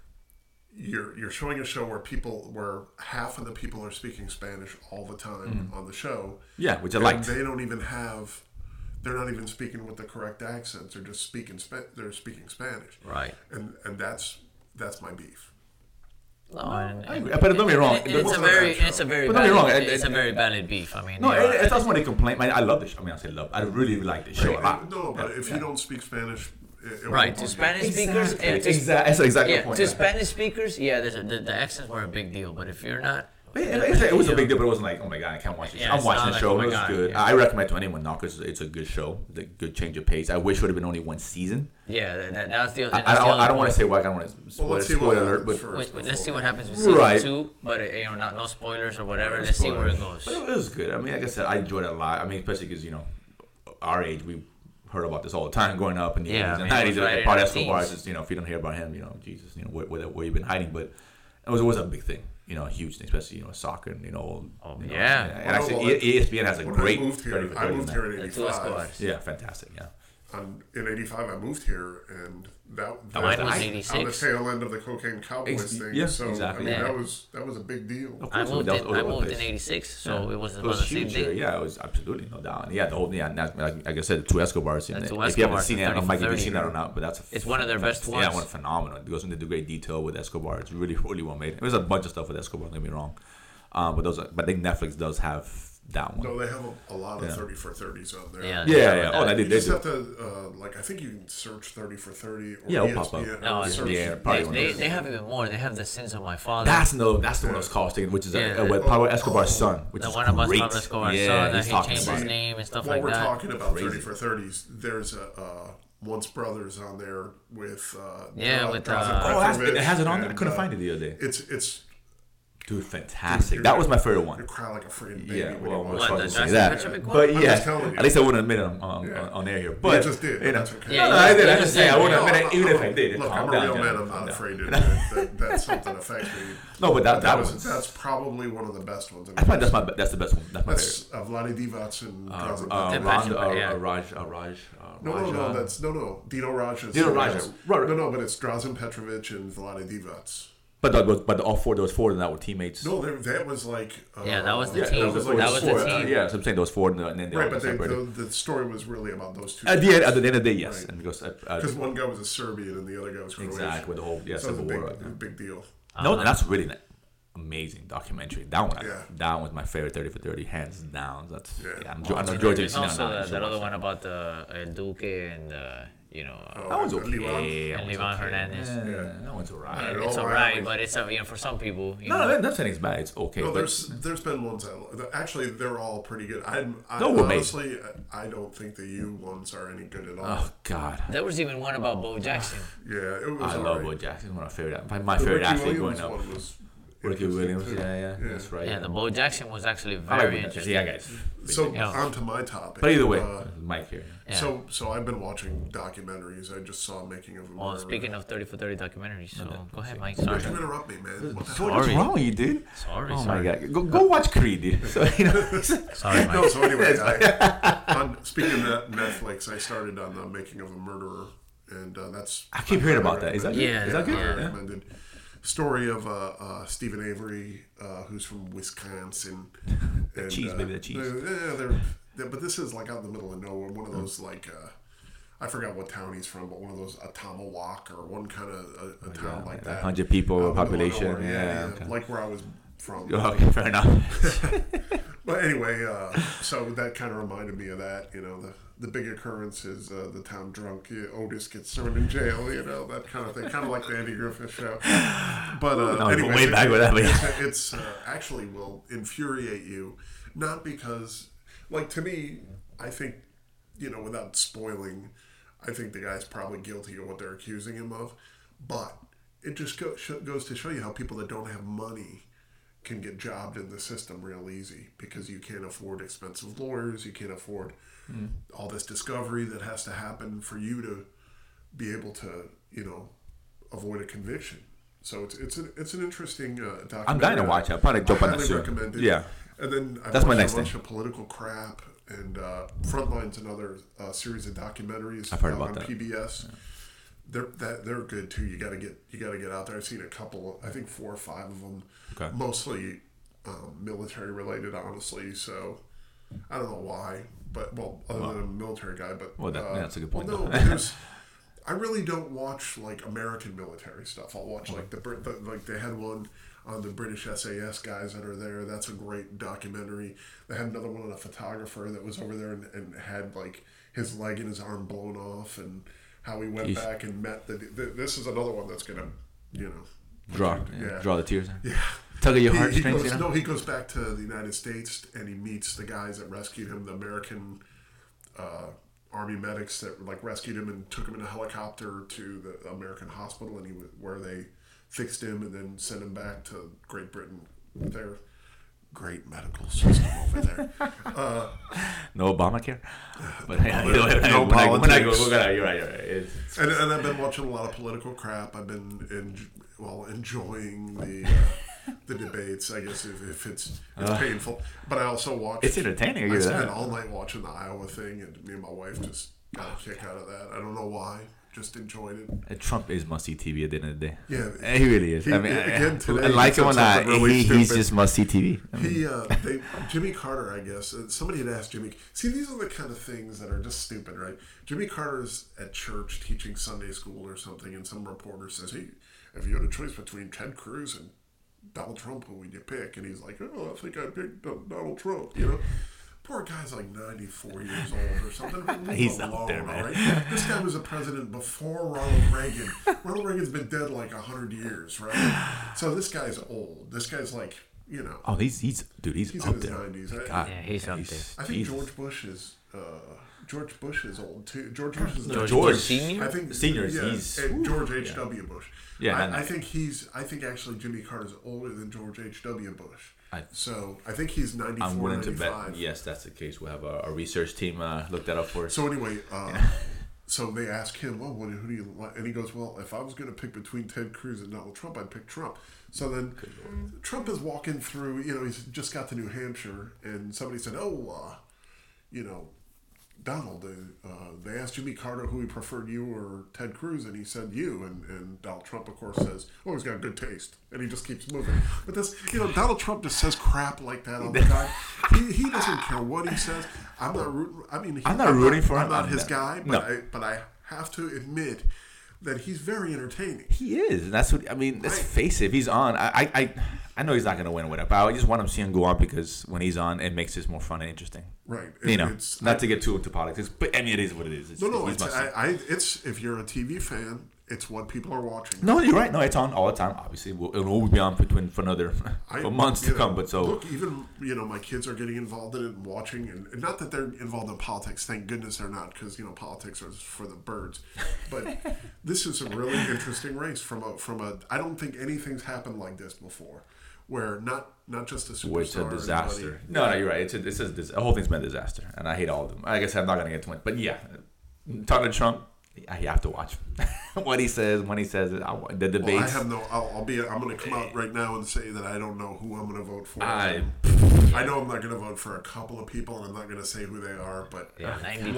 a show where half of the people are speaking Spanish all the time on the show. Yeah, which I like. They don't even have. They're not even speaking with the correct accents. They're just speaking. They're speaking Spanish. Right. And that's my beef. No, but don't be wrong. It's a very valid beef. I mean, it's not somebody complain. I love this. I say love. I really like this show a lot. No, but if you don't speak Spanish, to Spanish speakers, that's exactly the point. To Spanish speakers, the accents were a big deal. But if you're not. It was a big deal, but it wasn't like, oh my God, I can't watch this. I'm watching the show. It was good. I recommend it to anyone now because it's a good show. The good change of pace. I wish it would have been only one season. Yeah, that's the. I don't want to say why. I don't want to spoiler alert. But let's see what happens with season 2. But no spoilers or whatever. Let's see where it goes. But it was good. I mean, like I said, I enjoyed it a lot. I mean, especially because our age, we heard about this all the time growing up in the 80s and 90s. Part of Escobar, just if you don't hear about him, Jesus, where you've been hiding. But it was a big thing. A huge thing, especially soccer and And actually, ESPN has a great. I moved here in '85. Yeah, fantastic. Yeah. In '85, I moved here, and that mine was on '86. the tail end of the Cocaine Cowboys thing. Yeah, so exactly. I mean, that was a big deal. I moved in '86, so it was about the same thing. Yeah, it was absolutely no doubt. Yeah, the whole like I said, the two Escobars. If you haven't seen it, I don't know if Mike you've seen that or not, but it's one of their best ones. Yeah, one phenomenal. It goes into great detail with Escobar. It's really, really well made. There's a bunch of stuff with Escobar. Don't get me wrong, but I think Netflix does have that one. No, they have a lot of 30 for 30s on there. Yeah. Oh, they You did. just have to, I think you can search 30 for 30 or Yeah, it'll pop up. ESPN, No, or it's- search- yeah, probably one of They, those. they have even more. They have the sins of my father. That's the one I was calling, which is Yeah. with Pablo Escobar's son, which the is one about great. Pablo Escobar's Yeah, son that he's he talking changed about his it. name and stuff While like we're that. talking about Crazy. 30 for 30s, there's a Once Brothers on there with with, Drazen Oh, Petrovic, it has it on there. I and, couldn't find it the other day. It's Dude, fantastic. Dude, That was my favorite you one. cry like a freaking baby Yeah, when well, you we're watch What, supposed the to say Drazen that. Petrovic one? But I'm yeah, just telling you. at least I wouldn't admit it Yeah. on air here. But just did. you know, That's okay. Yeah, no, I did. I you just say I did. wouldn't No, admit it, even if I did. Look, Calm I'm a down, real John. man. I'm Calm not down. afraid to admit that something affects me. No, but that was was. that's probably one of the best ones. I find that's the best one. That's my favorite. That's Vlade Divac and Drazen Tim Petrovic. Patrick, No, that's Dino Raj. Is Dino Raj, right. No, but it's Drazen Petrovic and Vlade Divac. But all four, those four that were teammates. No, that was like. that was the Yeah, team. that was That was the four. team. Yeah, so I'm saying those four, and then they Right, all but separated. the story was really about those two. At the end of the day, yes, Right. and because Because one guy was a Serbian and the other guy was Croatian. exactly with the whole So it was Civil War. a big deal. No, that's really an amazing documentary. That one, Yeah. that was my favorite 30 for 30, hands down. That's Yeah. I know George There's has seen also that. that other one about the El Duque and That one's Livan. okay. and Livan Hernandez. Yeah, that one's alright. Yeah. It's Oh, alright, wow. but it's for some people. You No, know. no, that's saying it's bad. It's okay. No, but there's been ones that actually they're all pretty good. I No, we're honestly I don't think the U ones are any good at all. oh god, There was even one about Bo Jackson. Yeah, it was. I love alright. Bo Jackson. One of my favorite. My The favorite Ricky athlete Williams growing up. one was Ricky interesting, Williams. too. Yeah, that's right. Yeah, the Bo Jackson was actually I like very Bo Jackson. interesting. Yeah, guys. So Yeah. on to my topic. But either way, Uh, Mike here. Yeah. So I've been watching documentaries. I just saw Making of a Well, Murderer. speaking of 30 for 30 documentaries, so go ahead, Mike. Why'd Sorry. you interrupt me, man? What the George, hell? what's Sorry. wrong with you, dude? Sorry, Oh sorry. my god, go watch Creed, dude. So you know. Sorry, Mike. No, so anyway, speaking of Netflix, I started on the Making of a Murderer, and that's. I keep hearing about that. Is that good? Yeah, Is that good? yeah. Recommended. Story of Stephen Avery, who's from Wisconsin. And, cheese, baby, the cheese. But this is like out in the middle of nowhere. One of those like. I forgot what town he's from, but one of those Atamawak or one kind of a town like that. 100 people Out in the middle of population. nowhere, Yeah. Okay. like where I was from. Okay, fair enough. But anyway, so that kind of reminded me of that. You know, the big occurrence is the town drunk. Otis gets thrown in jail. You know, that kind of thing. Kind of like the Andy Griffith Show. But No, anyway, way back with that. But yeah. it's actually will infuriate you, not because, like, to me, I think, you know, without spoiling, I think the guy's probably guilty of what they're accusing him of, but it just goes to show you how people that don't have money can get jobbed in the system real easy because you can't afford expensive lawyers, you can't afford all this discovery that has to happen for you to be able to, you know, avoid a conviction. So it's an interesting documentary. I'm dying to watch it. I'll probably jump on that highly soon. recommend it. Yeah. And then I've That's my watched next a bunch thing. of political crap, and Frontline's another series of documentaries I've heard about on that. PBS. They're good too. You gotta get out there. I've seen a couple. I think 4 or 5 of them. Okay. Mostly military related, honestly. So I don't know why, but other than a military guy, but Well, that's a good point, Well, no, though. because I really don't watch like American military stuff. I'll watch like like they had one on the British SAS guys that are there. That's a great documentary. They had another one on a photographer that was over there and had like his leg and his arm blown off and how he went Jeez. back and met this is another one that's gonna, you know, Draw the tears. Yeah. Tug of your He heartstrings, goes, you know? No, he goes back to the United States and he meets the guys that rescued him, the American Army medics that like rescued him and took him in a helicopter to the American hospital, and where they fixed him and then sent him back to Great Britain with their great medical system over there. No Obamacare. But yeah, you know, No when I go, politics. you're right. You're right. It's, And I've been watching a lot of political crap. I've been enjoying the debates. I guess if it's painful, but I also watch. it's entertaining. I I give you spent that. all night watching the Iowa thing, and me and my wife just got a kick out of that. I don't know why. Just enjoyed it. And Trump is must see TV at the end of the day. Yeah. He really is. He- I mean, again, today I like he him or said not. something really He's stupid. just must see TV. I mean, Jimmy Carter, I guess. Somebody had asked Jimmy. See, these are the kind of things that are just stupid, right? Jimmy Carter's at church teaching Sunday school or something, and some reporter says, "Hey, if you had a choice between Ted Cruz and Donald Trump, who would you pick? And he's like, oh, I think I picked Donald Trump, you know. Poor guy's like 94 years old or something. He's up there, man. Right? This guy was a president before Ronald Reagan. Ronald Reagan's been dead like 100 years, right? So this guy's old. This guy's like, you know. Oh, he's He's up in his there. 90s. Yeah, he's up there. I think George Bush is old too. George Bush is George George Bush Senior? I think Seniors, yeah, he's- and George H.W. Bush. Yeah, I think actually Jimmy Carter's older than George H.W. Bush. So I think he's 94, I'm willing 95. to bet. Yes, that's the case. We'll have a research team look that up for us. So anyway, so they ask him, well, who do you like? And he goes, well, if I was going to pick between Ted Cruz and Donald Trump, I'd pick Trump. So then Trump is walking through, you know, he's just got to New Hampshire, and somebody said, you know, Donald, they asked Jimmy Carter who he preferred, you or Ted Cruz, and he said you, and Donald Trump, of course, says, oh, he's got good taste, and he just keeps moving. But this, you know, Donald Trump just says crap like that on the guy. He doesn't care what he says. I'm not rooting. I mean, I'm not rooting for him. I'm not his guy, No. but I have to admit that he's very entertaining. He is, and that's what I mean. Let's Right. face it. If he's on, I know he's not going to win or whatever. But I just want to see him go on because when he's on, it makes this more fun and interesting. Right. You know, It's, not to get too into politics, but I mean, it is what it is. It's, No, he's must-see. it's if you're a TV fan, it's what people are watching. No, you're right. No, it's on all the time. Obviously, it'll always be on for another for months to come. But so look, even my kids are getting involved in it and watching, and not that they're involved in politics. Thank goodness they're not, because politics are for the birds. But this is a really interesting race from a. I don't think anything's happened like this before, where not just a superstar. it's a or disaster. anybody- No, you're right. The whole thing's been a disaster, and I hate all of them. I guess I'm not going to get to it, but yeah, talking to Trump. You have to watch what he says when he says it. The debates. Well, I have no. I'm going to come out right now and say that I don't know who I'm going to vote for. I know I'm not going to vote for a couple of people, and I'm not going to say who they are. But Yeah,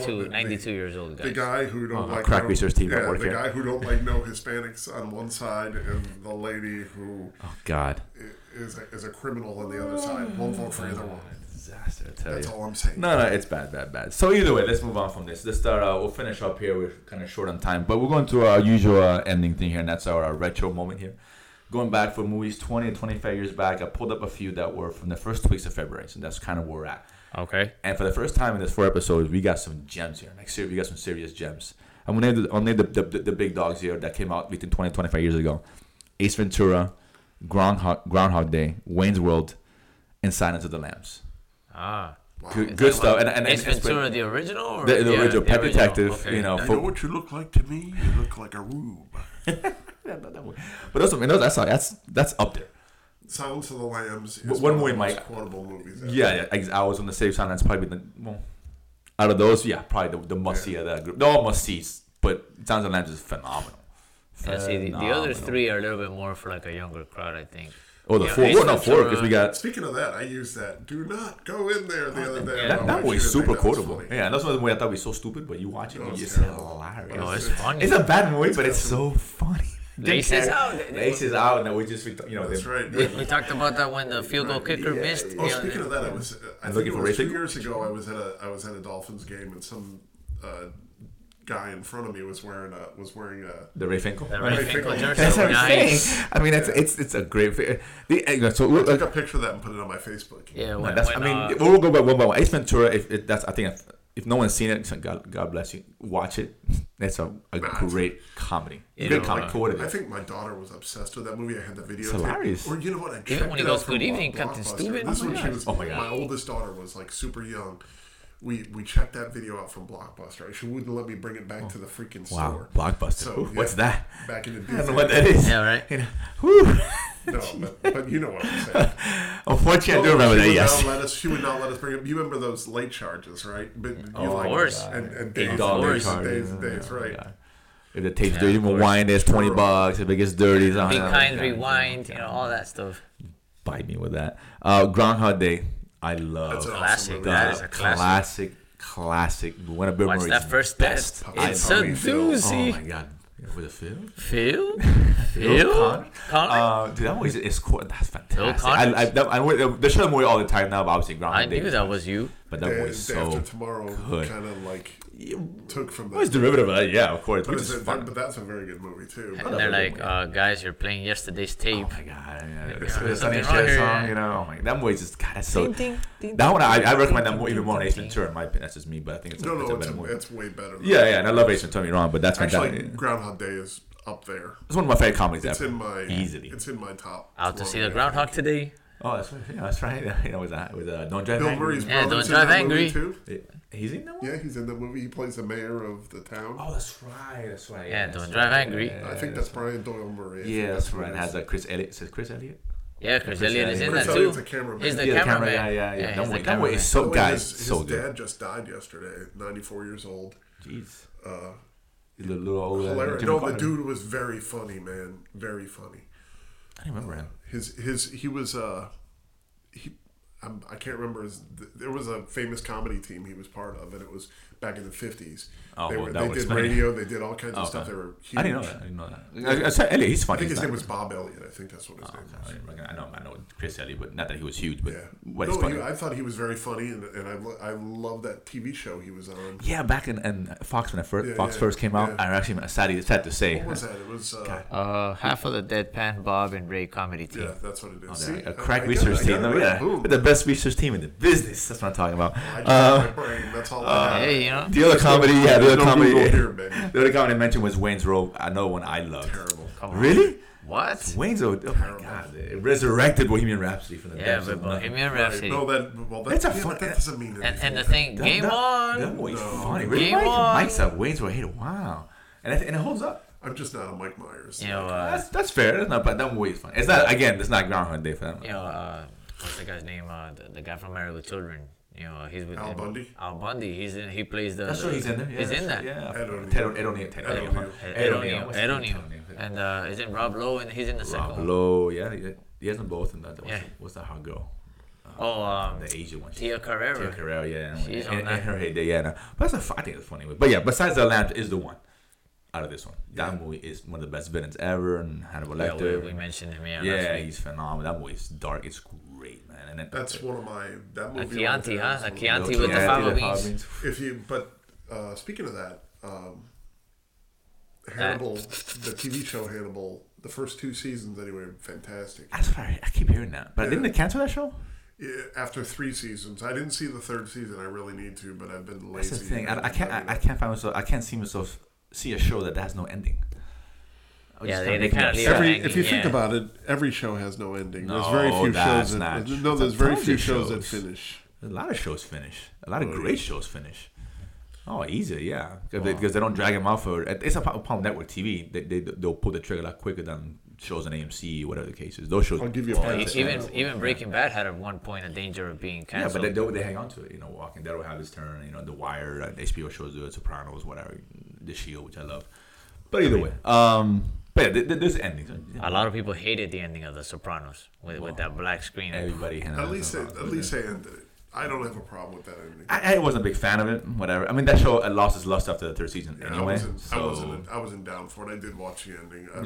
92 years old the guy. guy who don't like crack research team at work the here. guy who don't like no Hispanics on one side, and the lady who oh God, is a criminal on the other side. Won't vote for either one. disaster! I tell That's you. all I'm saying. No, it's bad. So either way, let's move on from this. Let's start. We'll finish up here. We're kind of short on time, but we're going to our usual ending thing here, and that's our retro moment here. Going back for movies 20 and 25 years back, I pulled up a few that were from the first 2 weeks of February, so that's kind of where we're at. Okay. And for the first time in this 4 episodes, we got some gems here. Like, we got some serious gems. I'm going to name the big dogs here that came out between 20 and 25 years ago. Ace Ventura, Groundhog Day, Wayne's World, and Silence of the Lambs. Ah. Good stuff. And Ace Ventura, the original? Or? The Yeah, original, Pet original. Detective, Okay. you know. I know what you look like to me. You look like a rube. But that's up there. Silence of the Lambs is One one of movie the might- most quotable movies ever. Yeah, I was on the safe side. That's probably out of those, yeah, probably the must see of that group. They're all must sees, but Silence of the Lambs is phenomenal. Yeah, see, the other three are a little bit more for like a younger crowd, I think. Oh, the Yeah, four, Ace four, Ventura- because we got Speaking of that, I used that. Do not go in there the other day. that movie is super quotable. Yeah. Yeah, and that's one of the movie I thought was so stupid, but you watch it, No, and it's it's terrible. hilarious. No, it's funny. It's a bad movie, but it's so funny. The Ace is out. The Ace is out, and we just That's right. We talked about that when the field goal kicker Yeah. missed. Oh, Yeah. speaking of that, I was. I think looking it for was 2 racing? years ago. I was at a Dolphins game, and some guy in front of me was wearing a. The Ray Finkel. The Ray Finkel jersey. That's what I'm Nice. saying. I mean, it's a great. So I took a picture of that and put it on my Facebook. Yeah, No, when, that's, when, I mean, we'll go by one by one. Ace Ventura, if no one's seen it, so God bless you. Watch it. It's a great comedy. You Good know, comedy. Quotable. I think my daughter was obsessed with that movie. I had the video. hilarious. Or you know what? I Even checked when he it goes, out from "Good evening, Blockbuster." Captain Stupid." This Oh when my she God. was. Oh my God. My oldest daughter was like super young. We checked that video out from Blockbuster. She wouldn't let me bring it back to the freaking store. Wow, Blockbuster. So, What's yeah, that? Back in the day. I don't know what that is. Yeah, right. Whew. No, but you know what I'm saying. Unfortunately, I do remember that. Yes. She would not let us bring it. You remember those late charges, right? But you Of course. And Big days, dollars. days, right? Yeah. If the tape's Yeah, dirty, of course. rewind is $20. If it gets dirty, it's Be $100. kind, rewind, you know, all that stuff. Bite me with that. Groundhog Day. I love That's an Classic. awesome movie. That is a classic. classic. One of Bill Watch Murray's that first best. test. I It's know. a doozy. Oh my god. Was it Phil? Phil? Phil Phil? Connor? Dude, that movie is cool. That's fantastic. Connors? They show that movie all the time now, but obviously I Groundhog Day. knew that was you. But that movie is Day so After Tomorrow good. kind of like took from It was that. derivative of that, yeah, of course. But, Which is fun. but that's a very good movie too. And they're like, guys, you're playing yesterday's tape. Oh my god. the Sonny and something Cher wrong song, here. you know. Oh my, that movie is just God. That's so. Ding, ding, ding, That one I recommend that ding, movie even ding, more than Ace ding, Ventura. In my opinion, that's just me, but I think it's No, a it's better movie. it's way better. Yeah, and I love Ace Ventura. Don't get me wrong, but that's Actually, fantastic. Groundhog Day is up there. It's one of my favorite comedies It's ever. in my Easily. It's in my top. Out to 12, see the I Groundhog think. today. Oh, that's right. Yeah, that's right. You know, with Don't Drive Bill Angry. Murray's Yeah, brother's Don't in Drive that movie Angry. too. He's in that one? Yeah, he's in that movie. He plays the mayor of the town. Oh, that's right. That's right. Yeah, that's Don't right. Drive Angry. I think that's Brian Doyle Murray. I think Yeah, that's what right. it It has is. a Chris Elliott. Says Chris Elliott. Yeah, Chris Elliott is in Chris that too. Elliott's a cameraman. He's the Yeah, the cameraman. camera. Yeah. he's the That movie cameraman. is so By the way, guys, his so good. dad just died yesterday, 94 years old. Jeez. Uh, Little old. hilarious. Jimmy No, the Carter. dude was very funny, man. Very funny. I don't remember him. He was I can't remember there was a famous comedy team he was part of, and it was back in the 50s. Oh, well, that they would did explain it. radio, they did all kinds of Okay. stuff. They were huge. I didn't know that. I said Elliot. He's I funny. think He's his name not- was Bob Elliott. I think that's what his name was. I know Chris Elliott, but not that he was huge. But Yeah. what is No, funny? I thought he was very funny, and I love that TV show he was on. Yeah, back in Fox when Yeah, Fox yeah, first came out, yeah. I actually sad to say. What was that? It was. Half of the Deadpan Bob and Ray comedy team. Yeah, that's what it is. Oh, See, a crack I research got team. it No, right. yeah, Boom. but the best research team in the business. That's what I'm talking about. I just got my brain. That's all I have. Hey, you know. The other comedy, the other no comedy, Google here, baby. the other comedy I mentioned was Wayne's World. Another one I loved. Terrible. Come on. Really? What? Wayne's World. Oh my God! It resurrected Bohemian Rhapsody from the Yeah, depths but of nothing. Bohemian Right. Rhapsody. No, that It's a yeah, fun- but that doesn't mean anything. And the thing, Game That On. movie's No. funny. Really, Game Mike? On. Mike said Wayne's World. Hate it. Wow, and it holds up. I'm just not a Mike Myers. You know, That's fair. That's not, but that movie is fun. It's not again. It's not Groundhog Day for them. you know, what's the guy's name? The guy from Married with Children. You know, he's with Al Bundy? Al Bundy. He plays the. That's right. He's in there. He's in that. Yeah. Ed O'Neill. Ted O'Neill. Ed O'Neill. Ed O'Neill. And isn't Rob Lowe? And he's in the second Rob one. Lowe. Yeah, he has them both. And Yeah. what's that hot girl? The Asian one. Tia Carrera. Tia Carrera. Yeah. She's on in that. her heyday. Yeah. No. But I think it's funny. But yeah. Besides the Lamp is the one. Out of this one, that movie is one of the best villains ever, and Hannibal Yeah, Lecter. we mentioned him. Yeah. Yeah, last week. he's phenomenal. That movie is dark. It's great, man. And then, That's one of my that A movie. Chianti, right there huh? is A one of Chianti those- with the fava beans. If you, but speaking of that, Hannibal, the TV show Hannibal, the first 2 seasons anyway, fantastic. That's right. I keep hearing that. But Yeah. didn't they cancel that show? Yeah, after 3 seasons, I didn't see the 3rd season. I really need to, but I've been lazy. That's the thing. I can't find myself. I can't see myself see a show that has no ending. I Yeah, just they make kinda it leave up. it Every, hanging, if you think yeah. about it, every show has no ending. There's No, very few that's shows not that true. no, there's very Tons few of shows that shows. finish. A lot of shows finish. A lot of great shows finish. Oh, easy, yeah. Because they don't drag them out for. It's upon network TV. They'll pull the trigger a lot quicker than shows on AMC, whatever the case is. Those shows. I'll give you a pass. Even Breaking Bad had at one point a danger of being Yeah, canceled. but they hang on to it. You know, Walking Dead will have its turn. You know, The Wire, HBO shows do it. Sopranos, whatever. The Shield, which I love. But either way, but yeah, there's endings. A lot of people hated the ending of The Sopranos with that black screen. Everybody. At least they ended it. I don't have a problem with that ending. I wasn't a big fan of it. Whatever. I mean, that show lost its lust after the 3rd season Yeah, anyway. I wasn't down for it. I did watch the ending. I'm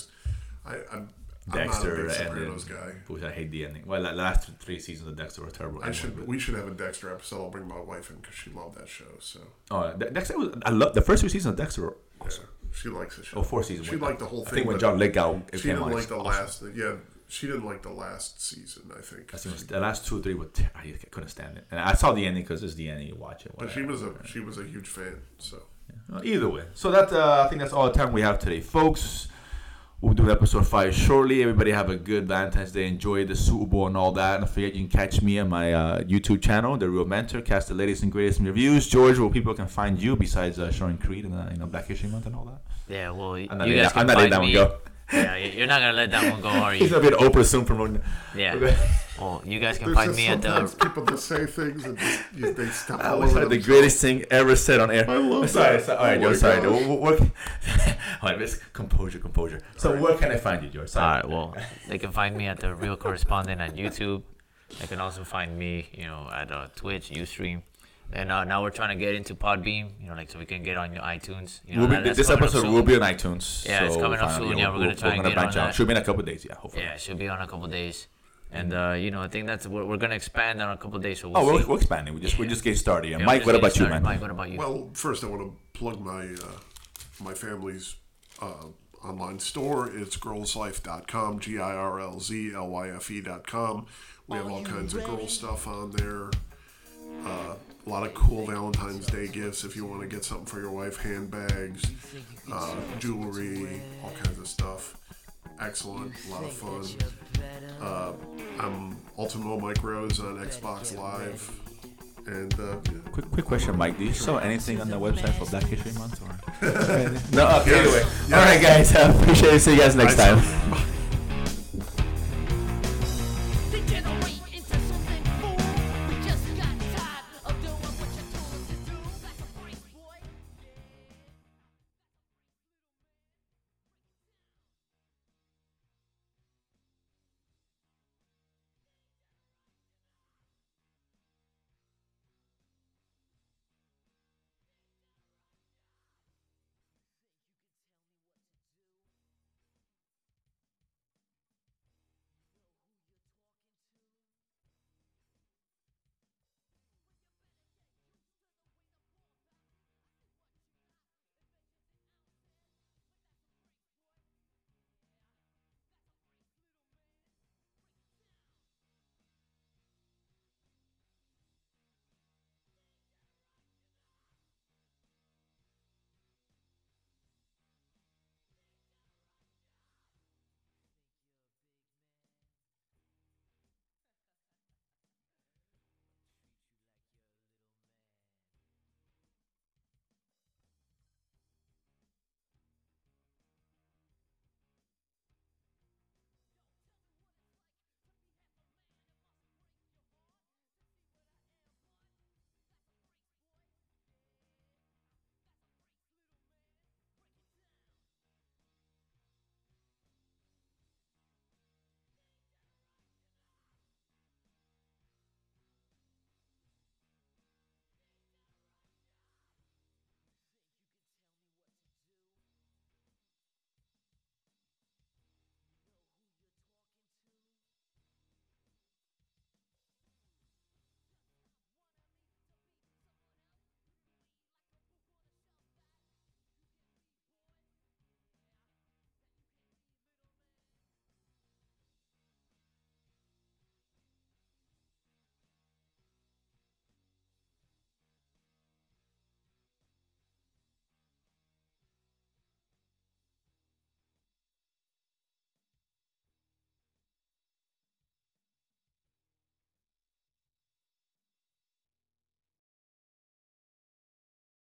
Dexter not a big ended, Sopranos guy. which I hate the ending. Well, the last 3 seasons of Dexter were terrible. We should have a Dexter episode. I'll bring my wife in because she loved that show. So Dexter was. I love the first 2 seasons of Dexter. Were awesome. yeah, she likes the show. Oh, 4 seasons. She liked the whole thing. I think when but John Lithgow she came didn't on, like it's the awesome. last. Yeah, she didn't like the last season. I think. The last 2 or 3 were. I couldn't stand it, and I saw the ending because it's the ending. You watch it. But Whatever. she was a huge fan. So Well, either way, so that I think that's all the time we have today, folks. We'll do episode 5 shortly. Everybody have a good Valentine's Day. Enjoy the Super Bowl and all that. And don't forget, you can catch me on my YouTube channel, The Real Mentor. Cast the latest and greatest reviews. George, where people can find you besides showing Creed and Black History Month and all that. Yeah, well, you I'm guys can not letting find that one me. go. Yeah, you're not gonna let that one go, are He's you? gonna be an Oprah soon promoting. Yeah. Okay. Well, you guys can there's find just me at sometimes the. people that say things and they stop. That was like the greatest thing ever said on air. I love sorry, that. All right, Oh George. my Sorry. gosh. All right, let's composure. So where can I find you, George? All right. Well, they can find me at the Real Correspondent on YouTube. They can also find me, at Twitch, Ustream. And now we're trying to get into Podbeam, so we can get on your iTunes. This episode will be on iTunes. Yeah, it's coming up soon. Yeah, we're gonna try and get on that. Should be in a couple of days. Yeah, hopefully. Yeah, it should be on a couple days. And I think that's we're gonna expand on a couple of days. So Oh, we'll see. we're expanding. We're just getting started. Yeah. Yeah, Mike, we're what just about you, getting man? started. Mike, what about you? Well, first I want to plug my family's online store. It's girlslife.com, GIRLZLYFE.com. We have all kinds of girl stuff on there. A lot of cool Valentine's Day gifts if you want to get something for your wife, handbags, jewelry, all kinds of stuff. Excellent, a lot of fun. I'm Ultimo Mike Rose on Xbox Live. And quick question, Mike. Do you sell anything on the website for Black History Month? Or? No. Okay. Anyway. All right, guys. Appreciate it. See you guys next time.